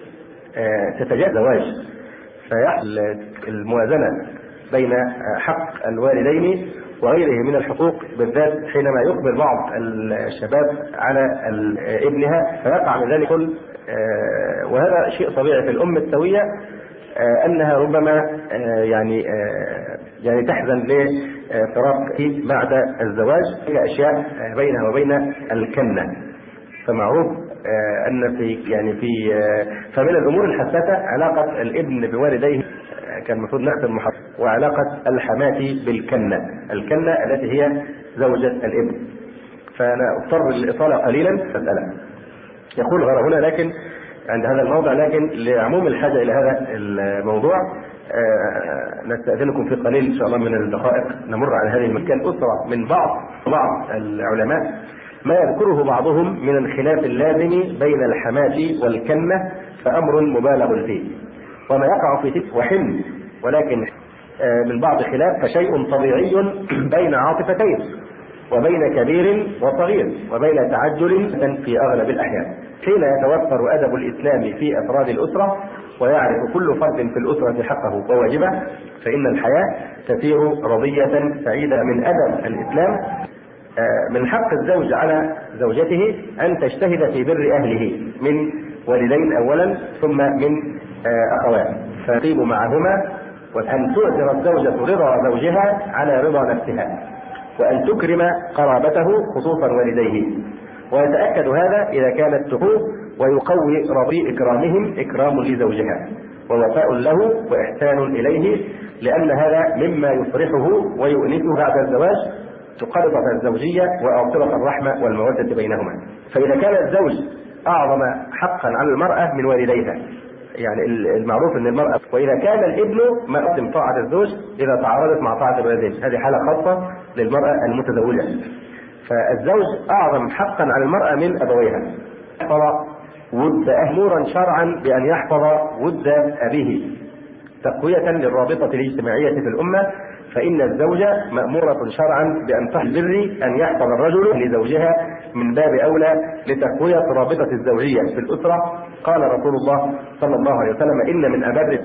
تتجاوز الزواج، فيحصل الموازنة بين حق الوالدين وغيره من الحقوق، بالذات حينما يقبل بعض الشباب على ابنها فيقع من ذلك. وهذا شيء طبيعي في الأم السوية، أنها ربما يعني يعني تحزن لفراق بعد الزواج أشياء بينها وبين الكنة. فمعروف أن في يعني في فمن الأمور الحساسة علاقة الابن بوالديه، كان المفروض نختم المحاضرة، وعلاقة الحماة بالكنة، الكنة التي هي زوجة الابن. فأنا أضطر للإطالة قليلا مسألة. يقول غير هنا لكن عند هذا الموضع، لكن لعموم الحاجة إلى هذا الموضوع نستأذنكم في قليل إن شاء الله من الدقائق نمر على هذه المكان أسرة من بعض بعض العلماء ما يذكره بعضهم من الخلاف اللازم بين الحماة والكنة، فأمر مبالغ فيه، وما يقع في تلك وحمل، ولكن من بعض خلاف فشيء طبيعي بين عاطفتين، وبين كبير وصغير، وبين تعجل في أغلب الأحيان. حين يتوفر أدب الإسلام في أفراد الأسرة ويعرف كل فرد في الأسرة حقه وواجبه، فإن الحياة تسير رضية سعيدة. من أدب الإسلام من حق الزوج على زوجته أن تجتهد في بر أهله من والدين أولا ثم من أخوات، فيقيم معهما، وأن تؤثر الزوجة رضا زوجها على رضا نفسها، وأن تكرم قرابته خصوصا والديه. ويتأكد هذا إذا كانت تقوم ويقوي رضي إكرامهم إكرام لزوجها ووفاء له وإحسان إليه، لأن هذا مما يفرحه ويؤنسه بعد الزواج تقرب الزوجية وأوصلة الرحمة والمودة بينهما. فإذا كان الزوج أعظم حقا على المرأة من والديها، يعني المعروف أن المرأة، وإذا كان الابن مقدم طاعة الزوج إذا تعارضت مع طاعة الوالدين، هذه حالة خاصة للمرأة المتزوجة. فالزوج أعظم حقا على المرأة من أبويها. يحفظ ود أمورا شرعا بأن يحفظ ود أبيه تقوية للرابطة الاجتماعية في الأمة، فإن الزوجة مأمورة شرعا بأن تحذر أن يحفظ الرجل لزوجها من باب أولى لتقوية رابطة الزوجية في الأسرة. قال رسول الله صلى الله عليه وسلم: إن من أبر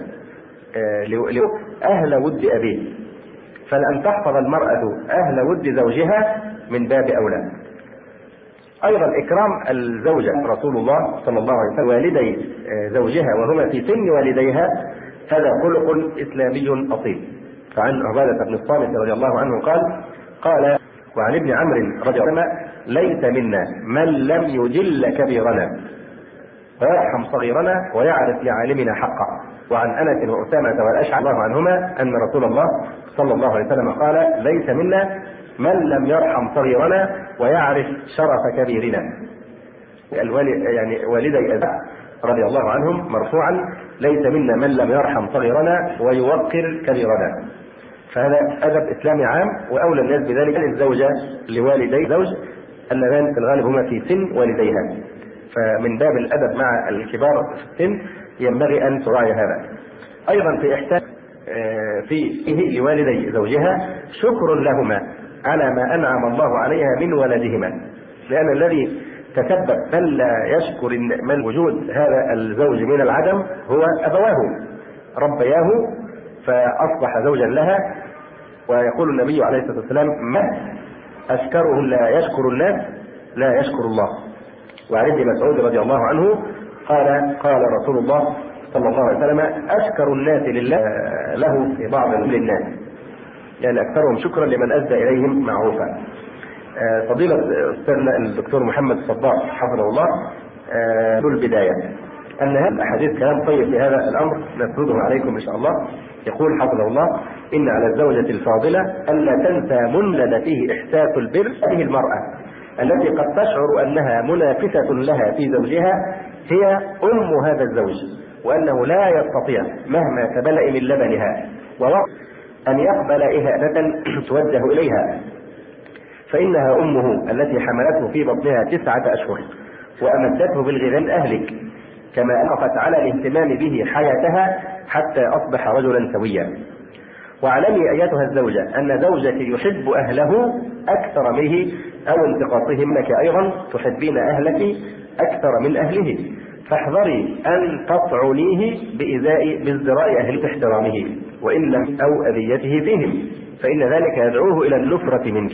أهل ود أبيه، فلأن تحفظ المرأة أهل ود زوجها من باب أولى. أيضا إكرام الزوجة، رسول الله صلى الله عليه وسلم والدي زوجها وهما في سن والديها، هذا خلق إسلامي أصيل. فعن عبادة بن الصامت رضي الله عنه قال قال وعن ابن عمرو رضي الله عنه: ليس منا من لم يجل كبيرنا ويرحم صغيرنا ويعرف لعالمنا حقه. وعن أنس وأسامة والأشعري الله عنهما أن رسول الله صلى الله عليه وسلم قال: ليس منا من لم يرحم صغيرنا ويعرف شرف كبيرنا. يعني والدي رضي الله عنهم مرفوعا: ليس منا من لم يرحم صغيرنا ويوقر كبيرنا. فهذا أدب إسلامي عام، وأولى الناس بذلك الزوجة لوالدي زوج اللذان في الغالب هما في سن والديها، فمن باب الأدب مع الكبار في السن ينبغي أن تراعي هذا. أيضا في إحسان فيه لوالدي زوجها شكر لهما على ما أنعم الله عليها من ولدهما، لأن الذي تسبب من لا يشكر من وجود هذا الزوج من العدم هو أبواه، ربياه فأصبح زوجا لها. ويقول النبي عليه الصلاة والسلام: ما أشكره لا يشكر الناس لا يشكر الله. وعن ابن مسعود رضي الله عنه قال قال رسول الله صلى الله عليه وسلم: أشكر الناس لله له في بعض الناس، يعني أكثرهم شكرا لمن أدى إليهم معروفا. فضيلة أستاذنا الدكتور محمد الصباح حفظه الله ذو البداية أن هذا الحديث كلام طيب في هذا الأمر نسرده عليكم إن شاء الله. يقول حفظه الله: إن على الزوجة الفاضلة ألا تنسى منلد فيه إحساس البر هذه المرأة التي قد تشعر أنها منافسة لها في زوجها هي أم هذا الزوج، وأنه لا يستطيع مهما تبلأ من لبنها ووقت أن يقبل إهانة توجه إليها، فإنها أمه التي حملته في بطنها تسعة أشهر وأمدته بالغذاء أهلك، كما أنقت على الاهتمام به حياتها حتى أصبح رجلا سويا. واعلمي أيتها الزوجة أن زوجك يحب أهله أكثر منه أو انتقاصهم لك، أيضا تحبين أهلك أكثر من أهله، فاحذري أن تطعنيه بإزاء بازدراء أهل احترامه وإن لم أو أذيته فيهم، فإن ذلك يدعوه إلى النفرة منك.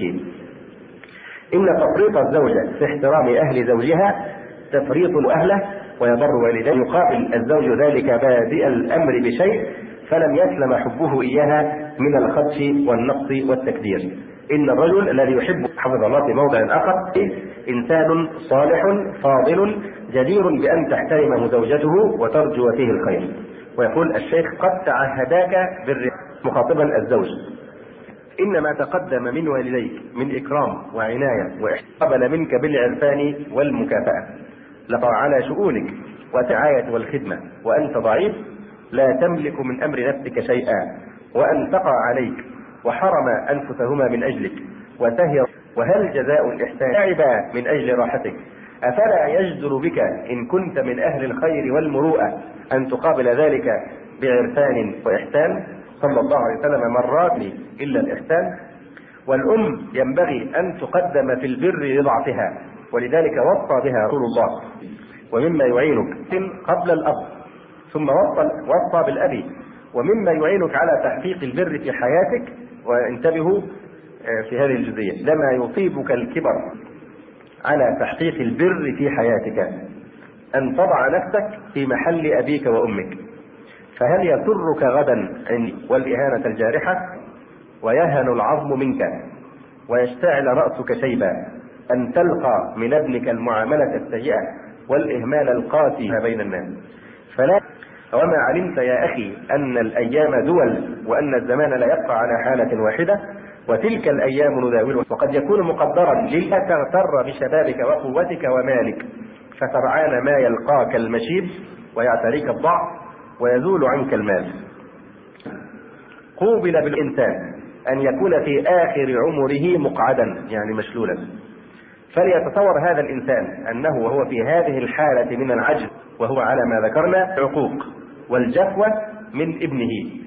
إن تفريط الزوجة في احترام أهل زوجها تفريط أهله ويضر والديه، يقابل الزوج ذلك بادئ الأمر بشيء فلم يسلم حبه إياها من الخدش والنقص والتكدير. إن الرجل الذي يحب حفظ الله في موضع آخر إنسان صالح فاضل جدير بأن تحترمه زوجته وترجو فيه الخير. ويقول الشيخ: قد تعهداك بالرعاية، مخاطبا الزوج: إن ما تقدم من والديك من إكرام وعناية وإحتقبل منك بالعرفان والمكافأة لقى على شؤونك وتعاية والخدمة، وأنت ضعيف لا تملك من أمر نفسك شيئا، وأن تقع عليك وحرم أنفسهما من أجلك وتهر، وهل جزاء الإحسان تعبا من أجل راحتك؟ أفلا يجدر بك إن كنت من أهل الخير والمروءة أن تقابل ذلك بعرفان وإحسان؟ صلى الله عليه وسلم: مرات إلا الإحسان. والأم ينبغي أن تقدم في البر لضعفها، ولذلك وصى بها رسول الله: ومما يعينك قبل الأب ثم وصى بالأب. ومما يعينك على تحقيق البر في حياتك، وانتبهوا في هذه الجزئية، لما يصيبك الكبر على تحقيق البر في حياتك أن تضع نفسك في محل أبيك وأمك. فهل يسرك غدا عندي والإهانة الجارحة ويهن العظم منك ويشتعل رأسك شيبا أن تلقى من ابنك المعاملة السيئة والإهمال القاسي بين الناس؟ فلا وما علمت يا أخي أن الأيام دول، وأن الزمان لا يبقى على حالة واحدة، وتلك الأيام نداولها، وقد يكون مقدرا للا تغتر بشبابك وقوتك ومالك فترعان ما يلقاك المشيب ويعتريك الضعف ويزول عنك المال. قوبل بالإنسان أن يكون في آخر عمره مقعدا يعني مشلولا، فليتصور هذا الإنسان أنه وهو في هذه الحالة من العجز وهو على ما ذكرنا عقوق والجفوة من ابنه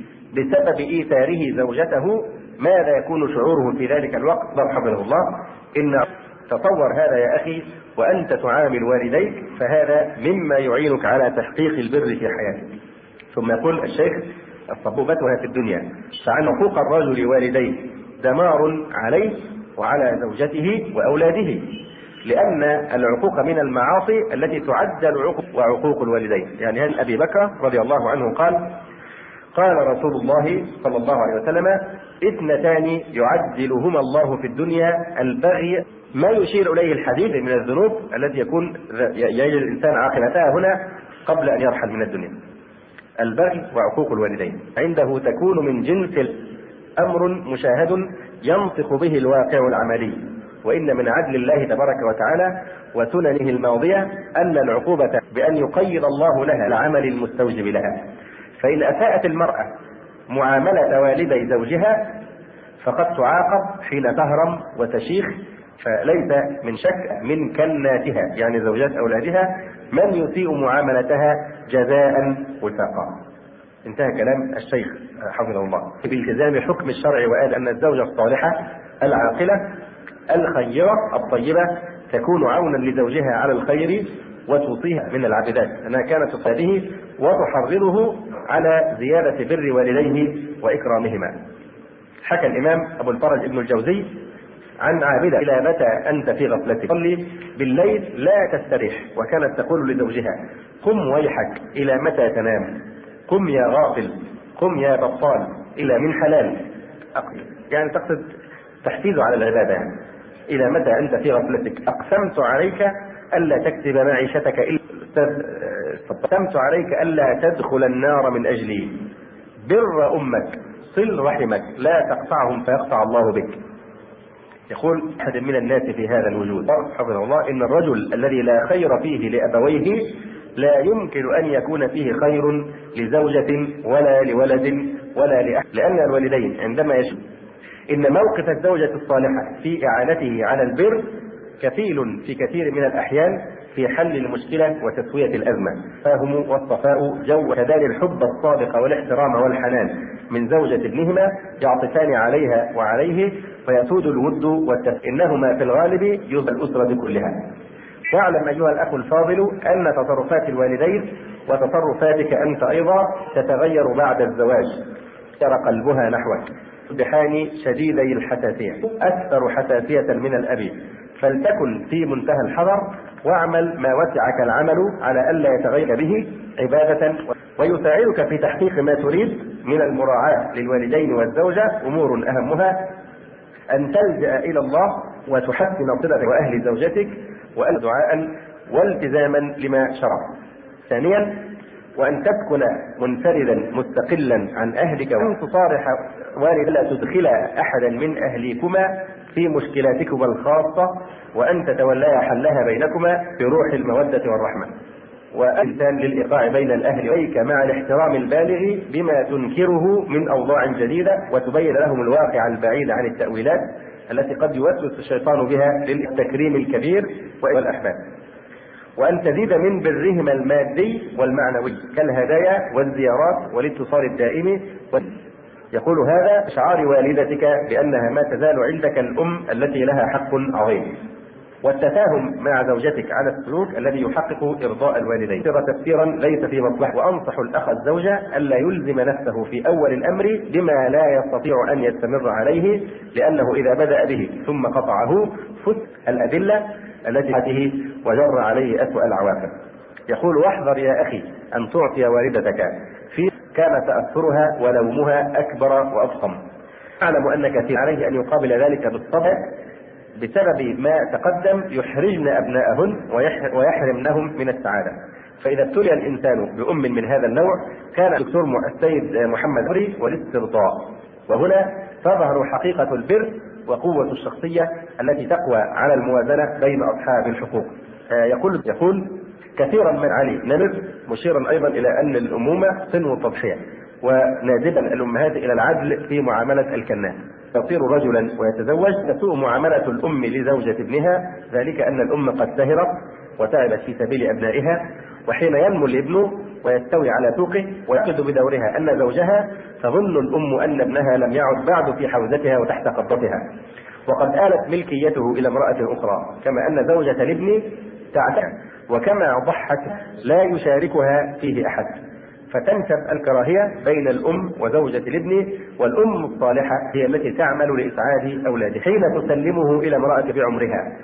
بسبب إيثاره زوجته، ماذا يكون شعوره في ذلك الوقت؟ حفظه الله. إن تصور هذا يا أخي وأنت تعامل والديك، فهذا مما يعينك على تحقيق البر في حياتك. ثم يقول الشيخ: الصبوبتها في الدنيا، فعن حقوق الرجل والديه دمار عليه وعلى زوجته وأولاده، لأن العقوق من المعاصي التي تعجل عقوق وعقوق الوالدين. يعني هذا أبي بكر رضي الله عنه قال: قال رسول الله صلى الله عليه وسلم: اثنتان يعجلهما الله في الدنيا، البغي، ما يشير إليه الحديث من الذنوب التي يكون يجد الإنسان عاقبتها هنا قبل أن يرحل من الدنيا، البغي وعقوق الوالدين. عنده تكون من جنس أمر مشاهد ينطق به الواقع العملي. وإن من عدل الله تبارك وتعالى وسننه الماضية أن العقوبة بأن يقيد الله لها العمل المستوجب لها. فإن أساءت المرأة معاملة والدي زوجها فقد تعاقب حين تهرم وتشيخ، فليس من شك من كناتها يعني زوجات أولادها من يسيء معاملتها جزاء وفاقا. انتهى كلام الشيخ حفظه الله بالتزام حكم الشرع، وقال أن الزوجة الصالحة العاقلة الخيرة الطيبة تكون عونا لزوجها على الخير وتوصيها من العبادات أنها كانت تصاديه وتحرضه على زيادة بر والديه وإكرامهما. حكى الإمام أبو الفرج ابن الجوزي عن عابدة: إلى متى أنت في غفلتك؟ صلي بالليل لا تستريح، وكانت تقول لزوجها: قم ويحك، إلى متى تنام؟ قم يا غافل، قم يا بطال، إلى من حلال. يعني تقصد تحفيزه على العبادة. يعني إلى متى أنت في غفلتك؟ أقسمت عليك ألا تكسب معيشتك إلا أقسمت عليك ألا تدخل النار من أجلي. بر أمك، صل رحمك، لا تقطعهم فيقطع الله بك. يقول أحد من الناس في هذا الوجود حفظه الله: إن الرجل الذي لا خير فيه لأبويه لا يمكن أن يكون فيه خير لزوجة ولا لولد ولا لأحد، لأن الوالدين عندما يشوف إن موقف الزوجة الصالحة في إعانته على البر كفيل في كثير من الأحيان في حل المشكلة وتسوية الأزمة. فهم والصفاء جو كذلك الحب الصادق والاحترام والحنان من زوجة ابنهما يعطفان عليها وعليه فيسود الود والتف... إنهما في الغالب يؤذي الأسرة كلها. واعلم أيها الأخ الفاضل أن تصرفات الوالدين وتصرفاتك أنت أيضا تتغير بعد الزواج. ترى قلبها نحوك تصبحان شديدي الحساسية، أكثر حساسية من الأب، فلتكن في منتهى الحذر واعمل ما وسعك العمل على ألا يتغير به عبادة، ويساعدك في تحقيق ما تريد من المراعاة للوالدين والزوجة أمور أهمها أن تلجأ إلى الله وتحسن صلتك وأهل زوجتك وأن دعاء والتزاما لما شرع. ثانيا، وأن تكون منفردا مستقلا عن أهلك، وأن تصارح والد لا تدخل أحدا من أهليكما في مشكلاتكما الخاصة، وأن تتولى حلها بينكما بروح المودة والرحمة، وأنسان للإيقاع بين الأهل إليك مع الاحترام البالغ بما تنكره من أوضاع جديدة، وتبين لهم الواقع البعيد عن التأويلات التي قد يوسوس الشيطان بها للتكريم الكبير والأحباب. وأن تزيد من برهما المادي والمعنوي كالهدايا والزيارات والاتصال الدائم. يقول هذا شعار والدتك بأنها ما تزال عندك الأم التي لها حق عظيم. والتفاهم مع زوجتك على السلوك الذي يحقق إرضاء الوالدين. ترى تفسيرا ليس في مصلحة. وأنصح الأخ الزوجة ألا يلزم نفسه في أول الأمر بما لا يستطيع أن يستمر عليه، لأنه إذا بدأ به ثم قطعه فت الأدلة التي هذه وجر عليه أسوأ العواقب. يقول: واحذر يا أخي أن تعطي والدتك في كان تأثرها ولومها أكبر وأفخم. أعلم أن كثير عليه أن يقابل ذلك بالصبر بسبب ما تقدم يحرجن أبناءهن ويحرمنهم من السعادة. فإذا ابتلي الإنسان بأم من هذا النوع كان الدكتور السيد محمد بري والاسترضاء. وهنا تظهر حقيقة البر وقوة الشخصية التي تقوى على الموازنة بين أصحاب الحقوق. يقول يقول كثيرا من علي نمر مشيرا أيضا إلى أن الأمومة صنو التضحية، ونادبا الأمهات إلى العدل في معاملة الكنات. يصير رجلا ويتزوج تسوء معاملة الأم لزوجة ابنها، ذلك أن الأم قد سهرت وتعبت في سبيل أبنائها، وحين ينمو الابن ويستوي على سوقه ويأخذ بدورها أن زوجها، تظن الأم أن ابنها لم يعد بعد في حوزتها وتحت قبضتها، وقد آلت ملكيته إلى امرأة أخرى، كما أن زوجة الابن تعتاد، وكما ضحت لا يشاركها فيه أحد، فتنشب الكراهية بين الأم وزوجة الابن. والأم الصالحة هي التي تعمل لإسعاد أولاده حين تسلمه إلى امرأة بعمرها،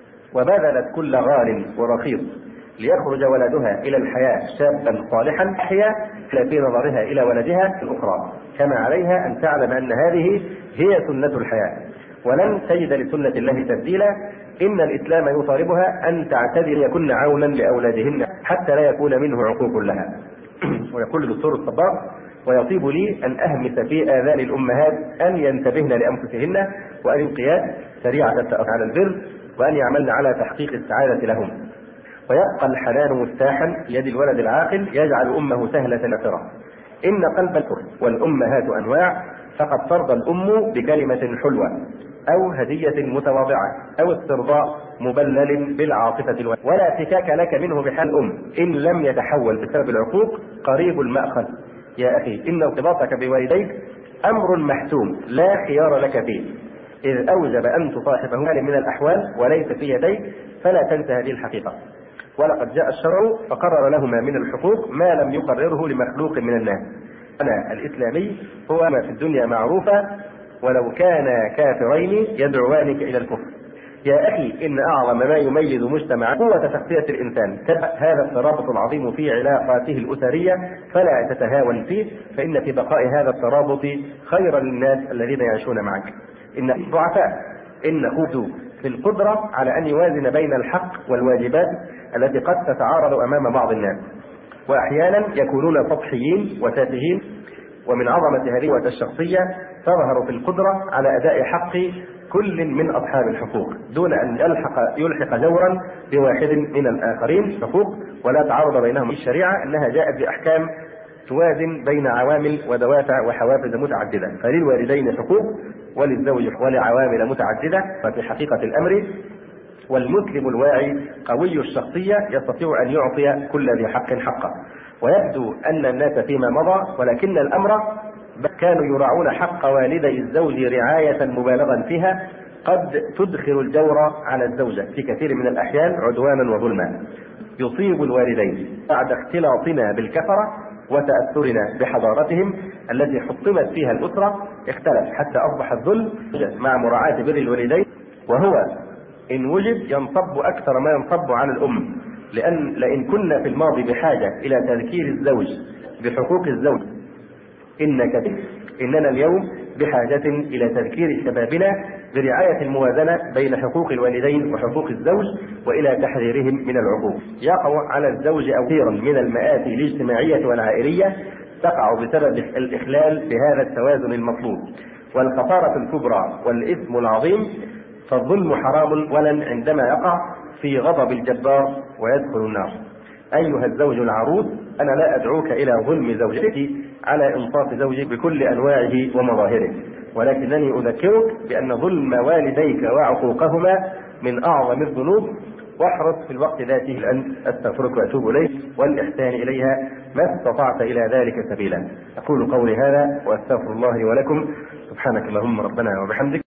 وبذلت كل غال ورخيص ليخرج ولدها إلى الحياة شابا صالحا أحيا في نظرها إلى ولدها الأخرى، كما عليها أن تعلم أن هذه هي سنة الحياة، ولن تجد لسنة الله تبديلا. إن الإسلام يطالبها أن تعتذر يكون عونا لأولادهن حتى لا يكون منه عقوق لها. ويقول الدكتور الصباغ: ويطيب لي أن أهمس في آذان الأمهات أن ينتبهن لأنفسهن وأن يلقيان سريعة التأثير على البر، وأن يعملن على تحقيق السعادة لهم. ويبقى الحنان مفتاحا يد الولد العاقل يجعل أمه سهلة نفرة. إن قلب الكفر والأمهات أنواع، فقد ترضى الأم بكلمة حلوة أو هدية متواضعة أو استرضاء مبلل بالعاطفة الولد، ولا فكاك لك منه بحال الأم إن لم يتحول بسبب العقوق قريب المأخذ. يا أخي إن ارتباطك بوالديك أمر محتوم لا خيار لك فيه، إذ أوجب أن تصاحبه من الأحوال وليس في يديك، فلا تنسى هذه الحقيقة. ولقد جاء الشرع فقرر لهما من الحقوق ما لم يقرره لمخلوق من الناس. أنا الإسلامي هو ما في الدنيا معروفة ولو كان كافرين يدعوانك إلى الكفر. يا أخي إن أعظم ما يميز مجتمعا قوة شخصية الإنسان، هذا الترابط العظيم في علاقاته الأسرية، فلا تتهاون فيه، فإن في بقاء هذا الترابط خيرا للناس الذين يعيشون معك. إن الضعفاء إن قوته في القدرة على أن يوازن بين الحق والواجبات التي قد تتعارض أمام بعض الناس، وأحيانا يكونون سطحيين وتافهين. ومن عظمة هذه الشخصية تظهر في القدرة على أداء حق كل من أصحاب الحقوق دون أن يلحق يلحق جورا بواحد من الآخرين حقوق، ولا تعارض بينهم. الشريعة أنها جاءت بأحكام توازن بين عوامل ودوافع وحوافز متعددة، فللوالدين حقوق وللزوج ولعوامل متعددة. ففي حقيقة الأمر والمسلم الواعي قوي الشخصية يستطيع أن يعطي كل ذي حق حقه. ويبدو أن الناس فيما مضى ولكن الأمر كانوا يراعون حق والدي الزوج رعاية مبالغا فيها قد تدخل الجور على الزوجة في كثير من الأحيان عدوانا وظلما يصيب الوالدين بعد اختلاطنا بالكفرة وتأثرنا بحضارتهم التي حطمت فيها الأسرة. اختلف حتى أصبح الظلم مع مراعاة بر الوالدين، وهو إن وجد ينصب أكثر ما ينصب على الأم، لأن لئن كنا في الماضي بحاجة إلى تذكير الزوج بحقوق الزوج إن كثير إننا اليوم بحاجة إلى تذكير شبابنا برعاية الموازنة بين حقوق الوالدين وحقوق الزوج وإلى تحذيرهم من العقوق. يقع على الزوج كثيرا من المآسي الاجتماعية والعائلية تقع بسبب الإخلال بهذا التوازن المطلوب، والخسارة الكبرى والإثم العظيم. فالظلم حرام ولن عندما يقع في غضب الجبار ويدخل النار. أيها الزوج العروس، أنا لا أدعوك إلى ظلم زوجتك على إنصاف زوجك بكل أنواعه ومظاهره، ولكنني أذكرك بأن ظلم والديك وعقوقهما من أعظم الذنوب، واحرص في الوقت ذاته أن أستغفرك وأتوب إليك والإحسان إليها ما استطعت إلى ذلك سبيلا. أقول قولي هذا وأستغفر الله لي ولكم. سبحانك اللهم ربنا وبحمدك.